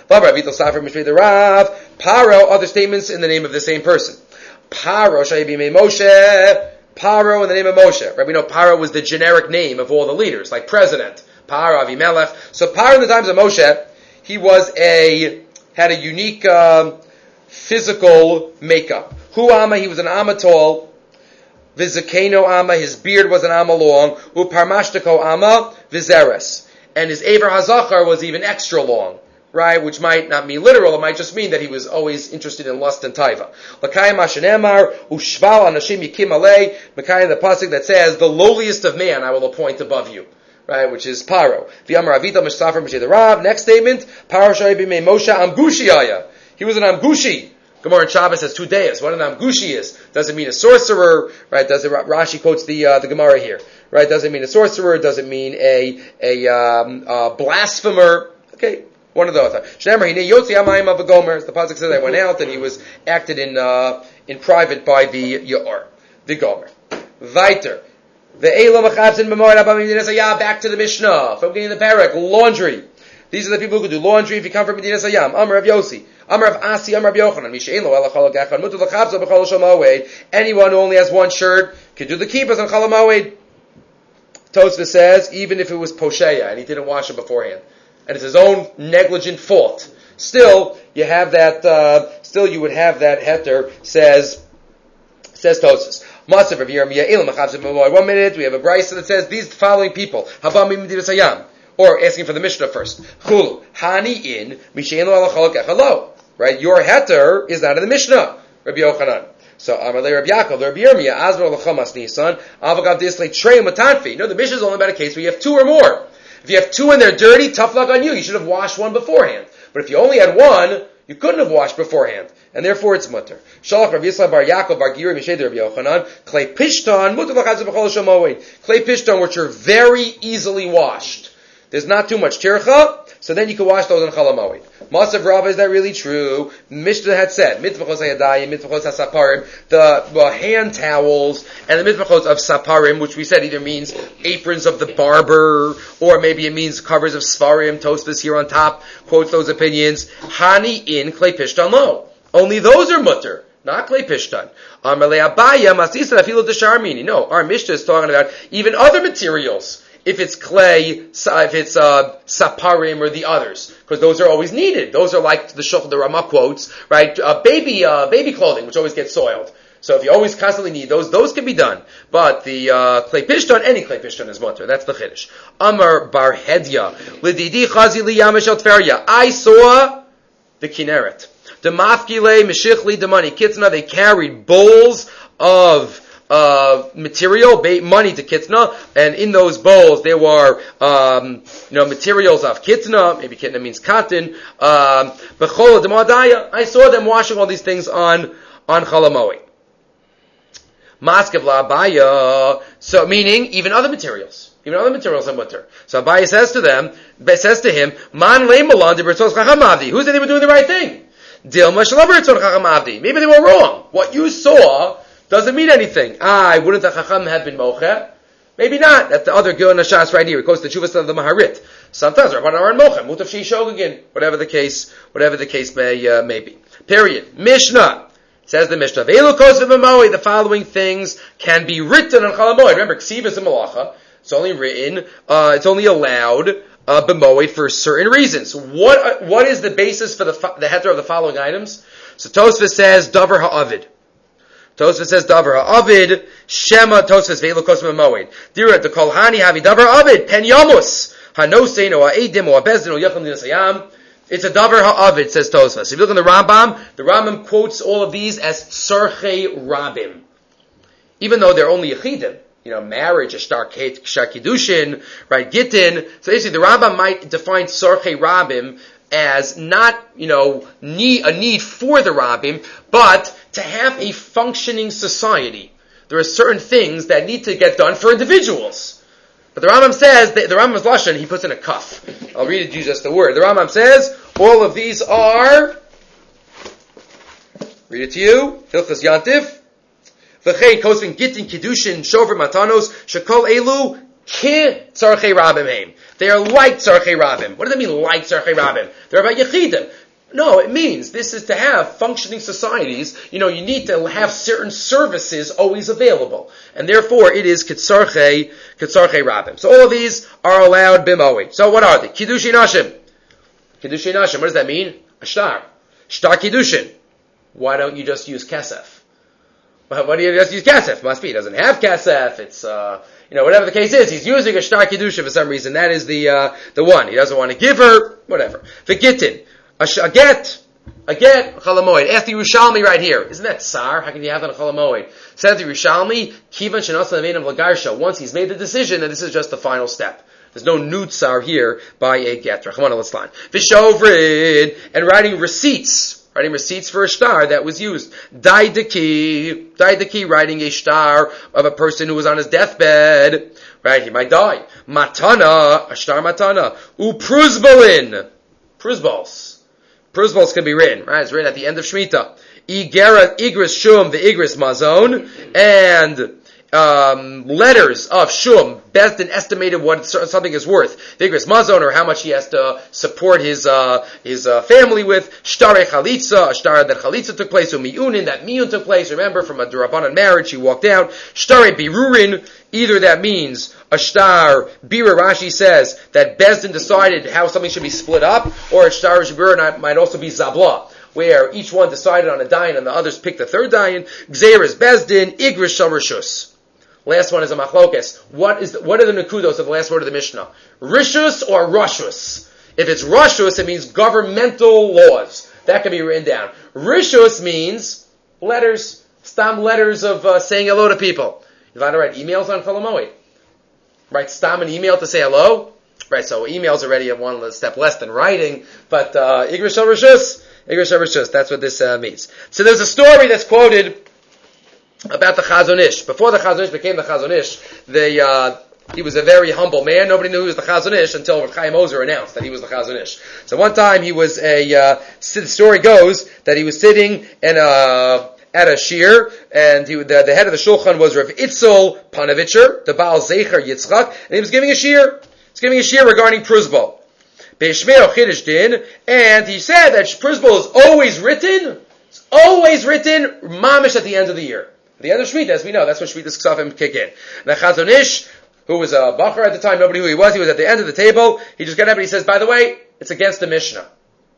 Paro, other statements in the name of the same person. Paro, Shaybime Moshe, Paro in the name of Moshe. Right? We know Paro was the generic name of all the leaders, like president. Paro, Avimelech. So Paro in the times of Moshe, he was a, had a unique um, physical makeup. Hu Ama, he was an Ama tall. Vizakeno Ama, his beard was an Ama long. U Parmashtako Ama, Vizeres. And his Aver HaZachar was even extra long, right? Which might not mean literal, it might just mean that he was always interested in lust and taiva. L'kayim Hashanemar, Ushval Anashim Yikim Alei, L'kayim the pasuk that says, the lowliest of man I will appoint above you, right? Which is Paro. V'yamar Avita Mishtafer M'shay the Rav. Next statement, Paro Shai B'mei Moshe Amgushiyaya. He was an Amgushi. Gemara in Shabbos says two days. What an Amgushi is. Does it mean a sorcerer? Right? Does it, Rashi quotes the uh, the Gemara here. Right? Does it mean a sorcerer? Does it mean a a, um, a blasphemer? Okay, one of those. Shneimar Hinei Yotzi Hamayim of a Gomer. The pasuk says I went out and he was acted in uh, in private by the Yaor, the Gomer. Weiter. The Elam Achavzin Memoed Abamim Dinasayah. Back to the Mishnah from getting the parak. Laundry. These are the people who can do laundry if you come from Medina Sayyam. Amar of Yossi. Amar of Asi. Amar of Yochanan. Anyone who only has one shirt can do the kibbutz on Chol HaMoed. Tosfos says, even if it was posheya and he didn't wash it beforehand, and it's his own negligent fault, still you have that. Uh, still, you would have that heter. Says says Tosfos. Masav of Yirmiyah Elam Achavzim Memoed. One minute, we have a brayso that says these following people. Habam Medina Sayyam. Or asking for the Mishnah first. Chulu. Hani in Mishainu alacholok echalo. Right? Your heter is not in the Mishnah. Rabbi Yochanan. So, Amalei Rabbi Yaakov, Rabbi Yirmiyah, Azbar alachamas nisan, avagav dislei trei matanfi. No, the Mishnah is only about a case where you have two or more. If you have two and they're dirty, tough luck on you. You should have washed one beforehand. But if you only had one, you couldn't have washed beforehand. And therefore it's mutter. Shalach Rav Yisrael bar Yaakov bar Giri Mished Rabbi Yochanan, Klei Pishtan, mutter l'chazim b'chol shamoed. Klei Pishtan, which are very easily washed. There's not too much tircha, so then you can wash those on Chol HaMoed. Masav Rav, is that really true? Mishnah had said, mitvachos hayadayim, mitvachos hasaparim, the well, hand towels, and the mitvachos of saparim, which we said either means aprons of the barber, or maybe it means covers of svarim. Tosfos here on top quotes those opinions. Hani in klei pishtan lo. Only those are mutter, not klei pishtan. Amalei Abaya masisa afilo desharmini. No, our Mishnah is talking about even other materials. If it's clay, if it's uh, saparim or the others, because those are always needed. Those are like the Shulchan, the Ramah quotes, right? Uh, baby, uh, baby clothing, which always gets soiled. So if you always constantly need those, those can be done. But the uh, clay pishton, any clay pishton is mutter. That's the chiddush. Amar bar Hedya, lididi chazi li yamish el tferya. I saw the Kinneret. The mafkile mishichli demani kitna. They carried bowls of Uh, material, ba- money to kitna, and in those bowls there were, um, you know, materials of kitna. Maybe kitna means cotton. Um, I saw them washing all these things on on Chol HaMoed. Maskav la'abaya. So meaning even other materials, even other materials are mutter. So Abaya says to them, says to him, Man leimalan debertzos chacham avdi. Who said they were doing the right thing? Dilma shalabertzos chacham avdi. Maybe they were wrong. What you saw doesn't mean anything. Ah, wouldn't the Chacham have been mocha? Maybe not. That's the other Gil Nashas right here. It goes to Chuvas of the Maharit. Sometimes Rabbanan are in mocha. Mutav shi shogegin. Whatever the case, whatever the case may uh, may be. Period. Mishnah says the Mishnah. The following things can be written on Chol HaMoed. Remember, ksiv is a malacha. It's only written. Uh, it's only allowed uh, b'moed for certain reasons. What uh, what is the basis for the the heter of the following items? So Tosfos says davar ha'avid. Tosfos says davar ha'avid shema Tosfos ve'elu kosem b'moed. Dira the kolhani havi davar ha'avid pen yamus hanosein or ha'edim or ha'bezdin or yachim dinasayam. It's a davar ha'avid, says Tosfos. If you look in the Rambam, the Rambam quotes all of these as tzarchei rabim, even though they're only yechidim. You know, marriage, a shtar kiddushin, right, gittin. So basically, the Rambam might define tzarchei rabim as not, you know, need, a need for the rabim, but to have a functioning society. There are certain things that need to get done for individuals. But the Rambam says, the, the Rambam's lashon, he puts in a kaf. I'll read it to you just the word. The Rambam says, all of these are, read it to you, Hilchos Yantif, V'chein kosvin gittin kiddushin shover matanos shekol elu ki tzarchei rabim heim. They are like tzarchei rabim. What does that mean, like tzarchei rabim? They're about yechidim. No, it means this is to have functioning societies. You know, you need to have certain services always available, and therefore it is kitzarchei kitzarchei rabim. So all of these are allowed b'moed. So what are they? Kiddushin nashim. Kiddushin nashim. What does that mean? A shtar. Shtar kiddushin. Why don't you just use kesef? Why do you just use kesef? Must be he doesn't have kesef. It's uh, you know, whatever the case is, he's using a shtar kiddushin for some reason. That is the uh, the one. He doesn't want to give her whatever. V'gittin. A, sh- a get, a get, chalamoid. Ask the Yerushalmi right here. Isn't that tsar? How can you have that on chalamoid? Says the Yerushalmi, kivan shenasa levein lagarsha. Once he's made the decision, and this is just the final step. There's no new tsar here by a get. Rachmana litzlan. Vishovrid, and writing receipts. Writing receipts for a shtar that was used. Daidaki, Daidaki, writing a shtar of a person who was on his deathbed. Right, he might die. Matana, a shtar matana. Upruzbalin, pruzbals. Pruzbals can be written, right? It's written at the end of Shemitah. Igera, Igris Shum, the Igris Mazon, and um, letters of Shum, best and estimated what something is worth. The Igris Mazon, or how much he has to support his uh, his uh, family with. Shtare Chalitza, a shtar that Chalitza took place, or Miyunin, that Miyun took place. Remember, from a Durabanan marriage, she walked out. Shtare Birurin, either that means a shtar, Bira Rashi says that Bezdin decided how something should be split up, or a shtar Bira might also be Zabla, where each one decided on a dayan and the others picked the third dayan. Gzeres Bezdin, Igrish Shamrishus. Last one is a machlokes. What is the, what are the nekudos of the last word of the Mishnah? Rishus or Rashus? If it's Rashus, it means governmental laws. That can be written down. Rishus means letters, stam letters of uh, saying hello to people. You want to write emails on Cholamoid. Write stam an email to say hello. Right, so email's already a one step less than writing, but Igrish uh, Rishus, Igrish Rishus, that's what this uh, means. So there's a story that's quoted about the Chazon Ish. Before the Chazon Ish became the Chazon Ish, they, uh, he was a very humble man. Nobody knew he was the Chazon Ish until Rav Chaim Ozer announced that he was the Chazon Ish. So one time he was a, uh, the story goes that he was sitting in a, at a shir, and he, the, the head of the shulchan was Rav Itzel Panovitcher, the Baal Zecher Yitzchak, and he was giving a shir. He's giving a shir regarding Pruzbal. Beishmeo Chiddush Din, and he said that Pruzbal is always written, it's always written, mamish at the end of the year. At the end of Shemitah, as we know, that's when Shemitah's Ksafim kick in. And the Chazon Ish, who was a bacher at the time, nobody knew who he was, he was at the end of the table, he just got up and he says, by the way, it's against the Mishnah.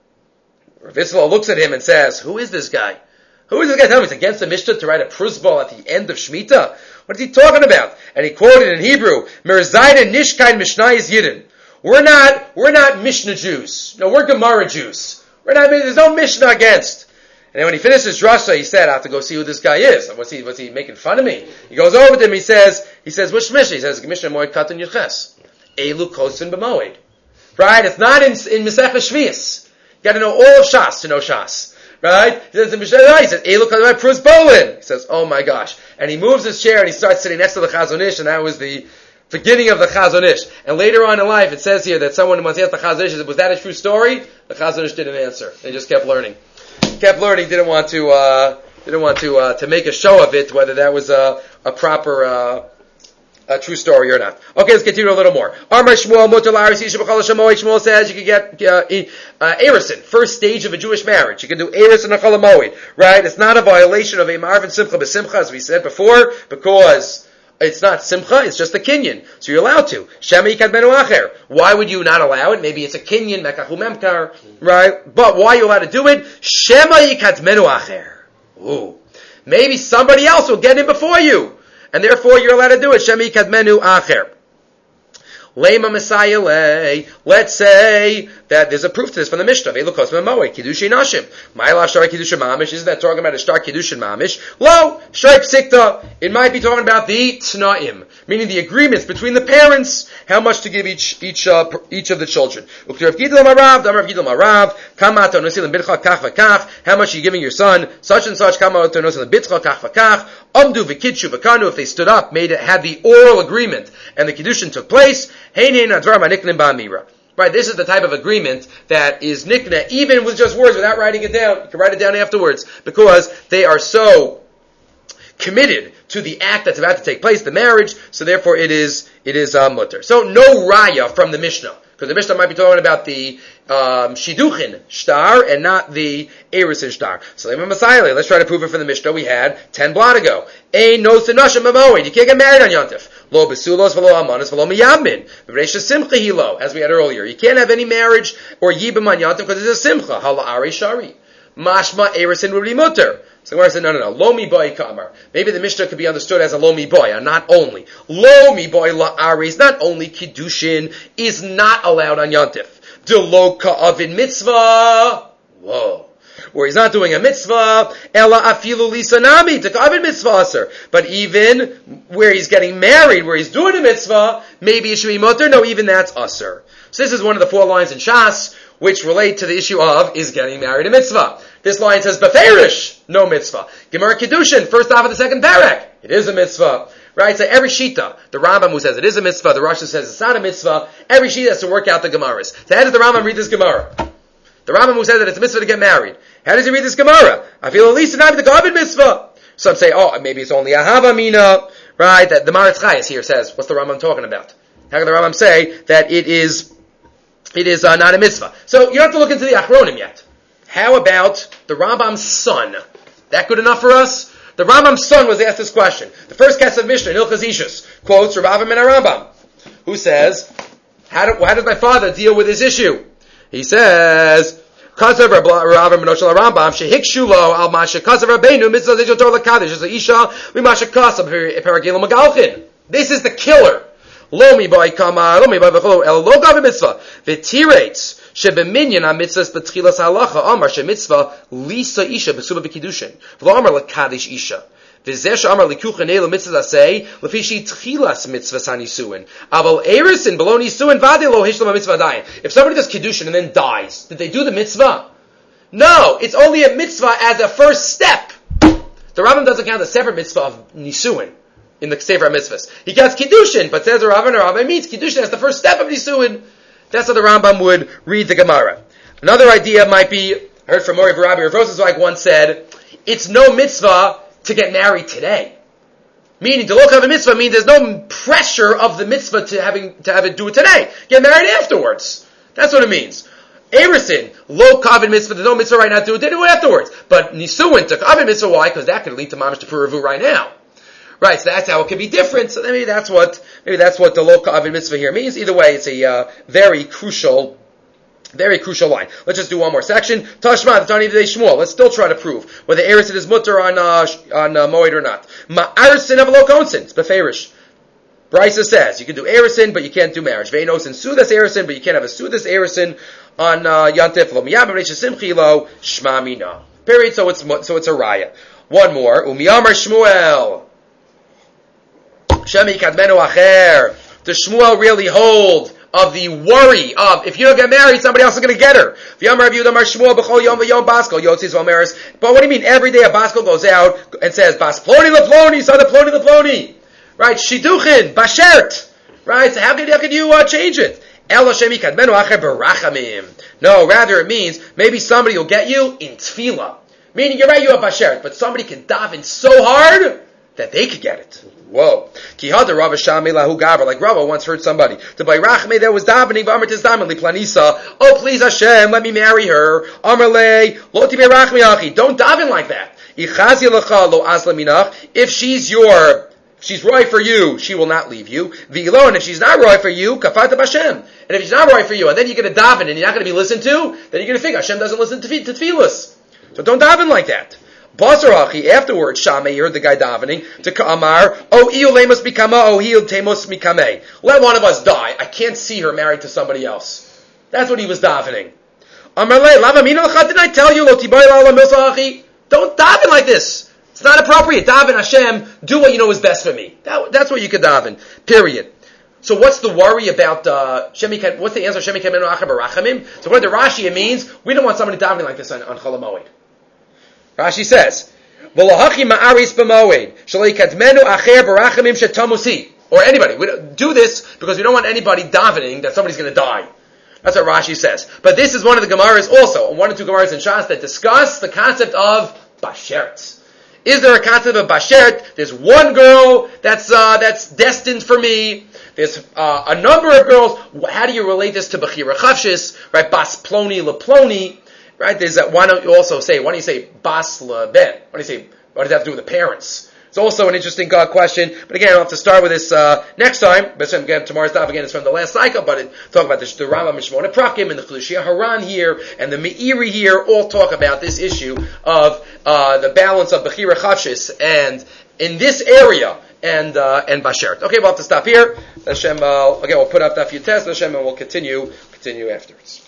Rav Yitzchak looks at him and says, who is this guy? Who is this guy? Tell me, it's against the Mishnah to write a Pruzbal at the end of Shemitah? What is he talking about? And he quoted in Hebrew, Merzayda Nishkain Mishnayis Yidden. We're not, we're not Mishnah Jews. No, we're Gemara Jews. We're not, there's no Mishnah against. And then when he finished his drasha, he said, I have to go see who this guy is. What's he, what's he making fun of me? He goes over to him, he says, he says, which Mishnah? He says, Mishnah Moed Katan Yuches. Elu Kosin B'Moed. Right? It's not in, in Mesech Shvius. You gotta know all of Shas to know Shas. Right? He says, the Mishnah, he says, Elu Kosin B'Moed. He says, oh my gosh. And he moves his chair and he starts sitting next to the Chazon Ish, and that was the beginning of the Chazon Ish. And later on in life, it says here that someone once asked the Chazon Ish, was that a true story? The Chazon Ish didn't answer. They just kept learning. Kept learning, didn't want to, uh, didn't want to, uh, to make a show of it, whether that was a, a proper, uh, a true story or not. Okay, let's continue a little more. Amar Shmuel, Mutar La'aris Yisha B'chol HaShamoy. Shmuel says you can get, uh, uh, Erison, first stage of a Jewish marriage. You can do Erison and Chol HaMoed, right? It's not a violation of a Marvin Simcha B'Simcha, as we said before, because, It's not simcha, it's just a kinyan. So you're allowed to. Shema yikadmenu acher. Why would you not allow it? Maybe it's a kinyan, mekachu memkar, right? But why are you allowed to do it? Shema yikadmenu acher. Ooh. Maybe somebody else will get in before you. And therefore you're allowed to do it. Shema yikadmenu acher. Lema Messiah lay. Let's say that there's a proof to this from the Mishnah. Velukos memoed kiddushin nashim. Ma'ila shtar kiddushin mamish. Isn't that talking about a shtar kiddushin mamish? Lo shtar psikta. It might be talking about the tnaim, meaning the agreements between the parents, how much to give each each uh, each of the children. Ukter of gidol marav, damar of gidol marav. Kamato nosilim bitcha kach v'kach. How much are you giving your son? Such and such. Kamato nosilim bitcha kach v'kach. Amdu v'kidshu v'kanu. If they stood up, made it, had the oral agreement, and the kiddushin took place. Right, this is the type of agreement that is nikna, even with just words, without writing it down. You can write it down afterwards, because they are so committed to the act that's about to take place, the marriage, so therefore it is it is uh, mutter. So no raya from the Mishnah, because the Mishnah might be talking about the um, shiduchin shtar and not the erisin shtar. So let's try to prove it from the Mishnah. We had ten blot ago. Ein no sinashim mamoed. You can't get married on Yontif. Lo besulos v'lo amanis v'lo miyamin. V'reisha simcha hilo, as we had earlier. You can't have any marriage or yibam on Yontif because it's a simcha. Hala ari shari. Mashma erisin would be mutter. So Gemara said, no, no, no. Lomi boy kamar. Maybe the Mishnah could be understood as a lomi boy, and not only. Lomi boy la'aris, not only kiddushin is not allowed on Yontif. De lo ka'avin mitzvah. Whoa. Where he's not doing a mitzvah, ela afilu lisanami, to ka'avin mitzvah aser. But even where he's getting married, where he's doing a mitzvah, maybe it should be mutter. No, even that's aser. So this is one of the four lines in Shas, which relate to the issue of, is getting married a mitzvah. This line says, beferish, no mitzvah. Gemara Kiddushin, first half of the second parak, it is a mitzvah. Right? So every shita, the Rambam who says it is a mitzvah, the Rosh says it's not a mitzvah, every shita has to work out the Gemaras. So how does the Rambam read this Gemara? The Rambam who says that it's a mitzvah to get married. How does he read this Gemara? I feel at least not the Gavin mitzvah. Some say, oh, maybe it's only a hava mina, right? That the Maritz Chayes here says, what's the Rambam talking about? How can the Rambam say that it is, it is uh, not a mitzvah? So you don't have to look into the Achronim yet. How about the Rambam's son? That good enough for us? The Rambam's son was asked this question. The first case of Mishnah, in Ilchaz Ishus, quotes Rav Avim and Rambam, who says, how, do, how does my father deal with this issue? He says, Kazav Rav Avim Menoshel Rambam, Shehikshu lo al masha Kazav Rabbeinu, mitzvah zechel Torah l'kadosh, as a isha, we masha kasav, peragil magalchin. This is the killer. Lo mi boy kama, lo mi boy v'cholo, el lo gav mitzvah, v'tirates, shebeminyan ha-mitzvahs b'tchilas halacha, amar she-mitzvah lisa isha b'suba b'kiddushin, v'lo amar l'kadish isha. V'zeh she'amar likuchen elu mitzvah say, lefi she tchilas mitzvahs ha-nisuin. Aval erisin below nisuin v'adeh lo hishlam ha-mitzvah dayin. If somebody does kiddushin and then dies, did they do the mitzvah? No, it's only a mitzvah as a first step. The Rambam doesn't count the separate mitzvah of nisuin in the Sefer HaMitzvahs. He counts kiddushin, but says the Rambam, the Rambam means kiddushin as the first step of nisuin. That's how the Rambam would read the Gemara. Another idea might be, heard from Mori V'Rabbi Rav Rosenzweig once said, it's no mitzvah to get married today. Meaning, to look at a mitzvah means there's no pressure of the mitzvah to having to have it do it today. Get married afterwards. That's what it means. Erisin, low kavod mitzvah, there's no mitzvah right now to do it, they do it afterwards. But nisuin to kavod mitzvah, why? Because that could lead to mamash to puravu right now. Right, so that's how it could be different. So maybe that's what maybe that's what the lo kavod mitzvah here means. Either way, it's a uh, very crucial, very crucial line. Let's just do one more section. Tashma, the Tani V'dei Shmuel. Let's still try to prove whether erisin is mutter on uh, on uh, moed or not. Ma'arisin of lo konsin, it's beferish. Brisa says you can do erisin, but you can't do marriage. Ve'enosin sudas erisin, but you can't have a sudas erisin on uh, yantif lo miyam reisha simchi lo shma mina. Period. So it's so it's a raya. One more. Umiyamar Shmuel. Shemi kadmenu acher. Does Shmuel really hold of the worry of if you don't get married, somebody else is going to get her? But what do you mean? Every day a Baskel goes out and says Bas Ploni LePloni, son of Ploni LePloni, right? Shiduchin, Bashert, right? So how could how could you uh, change it? No, rather it means maybe somebody will get you in tefillah. Meaning you're right, you have Bashert, but somebody can daven so hard that they could get it. Whoa. Kihada Rava Shami Lahu Gavra. Like Rava once heard somebody. To buy Rachme that was davening, V'amrit Damen Planisa. Oh, please Hashem, let me marry her. Amarle, Lo Tibe Rachme Achi. Don't daven like that. Ichazi Lacha Lo Asla Minach. If she's your If she's right for you, she will not leave you. V'ilo, and if she's not right for you, kafata b'Hashem. And if she's not right for you, and then you're going to daven and you're not going to be listened to, then you're going to think Hashem doesn't listen to, to tefillas. So don't daven like that. Basarachi, afterwards, Shammai heard the guy davening to Ka'amar, O iu lemus mikama, O hiu temus mikame. Let one of us die. I can't see her married to somebody else. That's what he was davening. Amar le, lama mina l'cha, didn't I tell you, lo tibai la'ala milsachi? Don't daven like this. It's not appropriate. Daven Hashem, do what you know is best for me. That, that's what you could daven. Period. So what's the worry about, uh, Shemi, what's the answer? Shemi kemenu acha barachamim? So according to Rashi, it means, we don't want somebody davening like this on, on Chol HaMoed. Rashi says, V'lahachi ma'aris b'moed, shalei kadmenu acher barachamim shetamusi. Or anybody. We don't do this because we don't want anybody davening that somebody's going to die. That's what Rashi says. But this is one of the Gemaras also, one or two Gemaras in Shas that discuss the concept of bashert. Is there a concept of bashert? There's one girl that's uh, that's destined for me. There's uh, a number of girls. How do you relate this to Bechira Chavshis? Right, Bas Ploni LePloni. Right, there's that. Why don't you also say? Why don't you say Bas LeBen? Why don't you say? What does that have to do with the parents? It's also an interesting uh, question. But again, I'll have to start with this uh, next time. But again, tomorrow's stop again is from the last cycle. But it, talk about this, the Rambam Mishmona Prakim and the Chlushia Haran here and the Meiri here all talk about this issue of uh, the balance of Bechira Chavshis and in this area and uh, and Bashert. Okay, we'll have to stop here. Hashem, uh, again, we'll put up that few tests. Hashem, and we'll continue continue afterwards.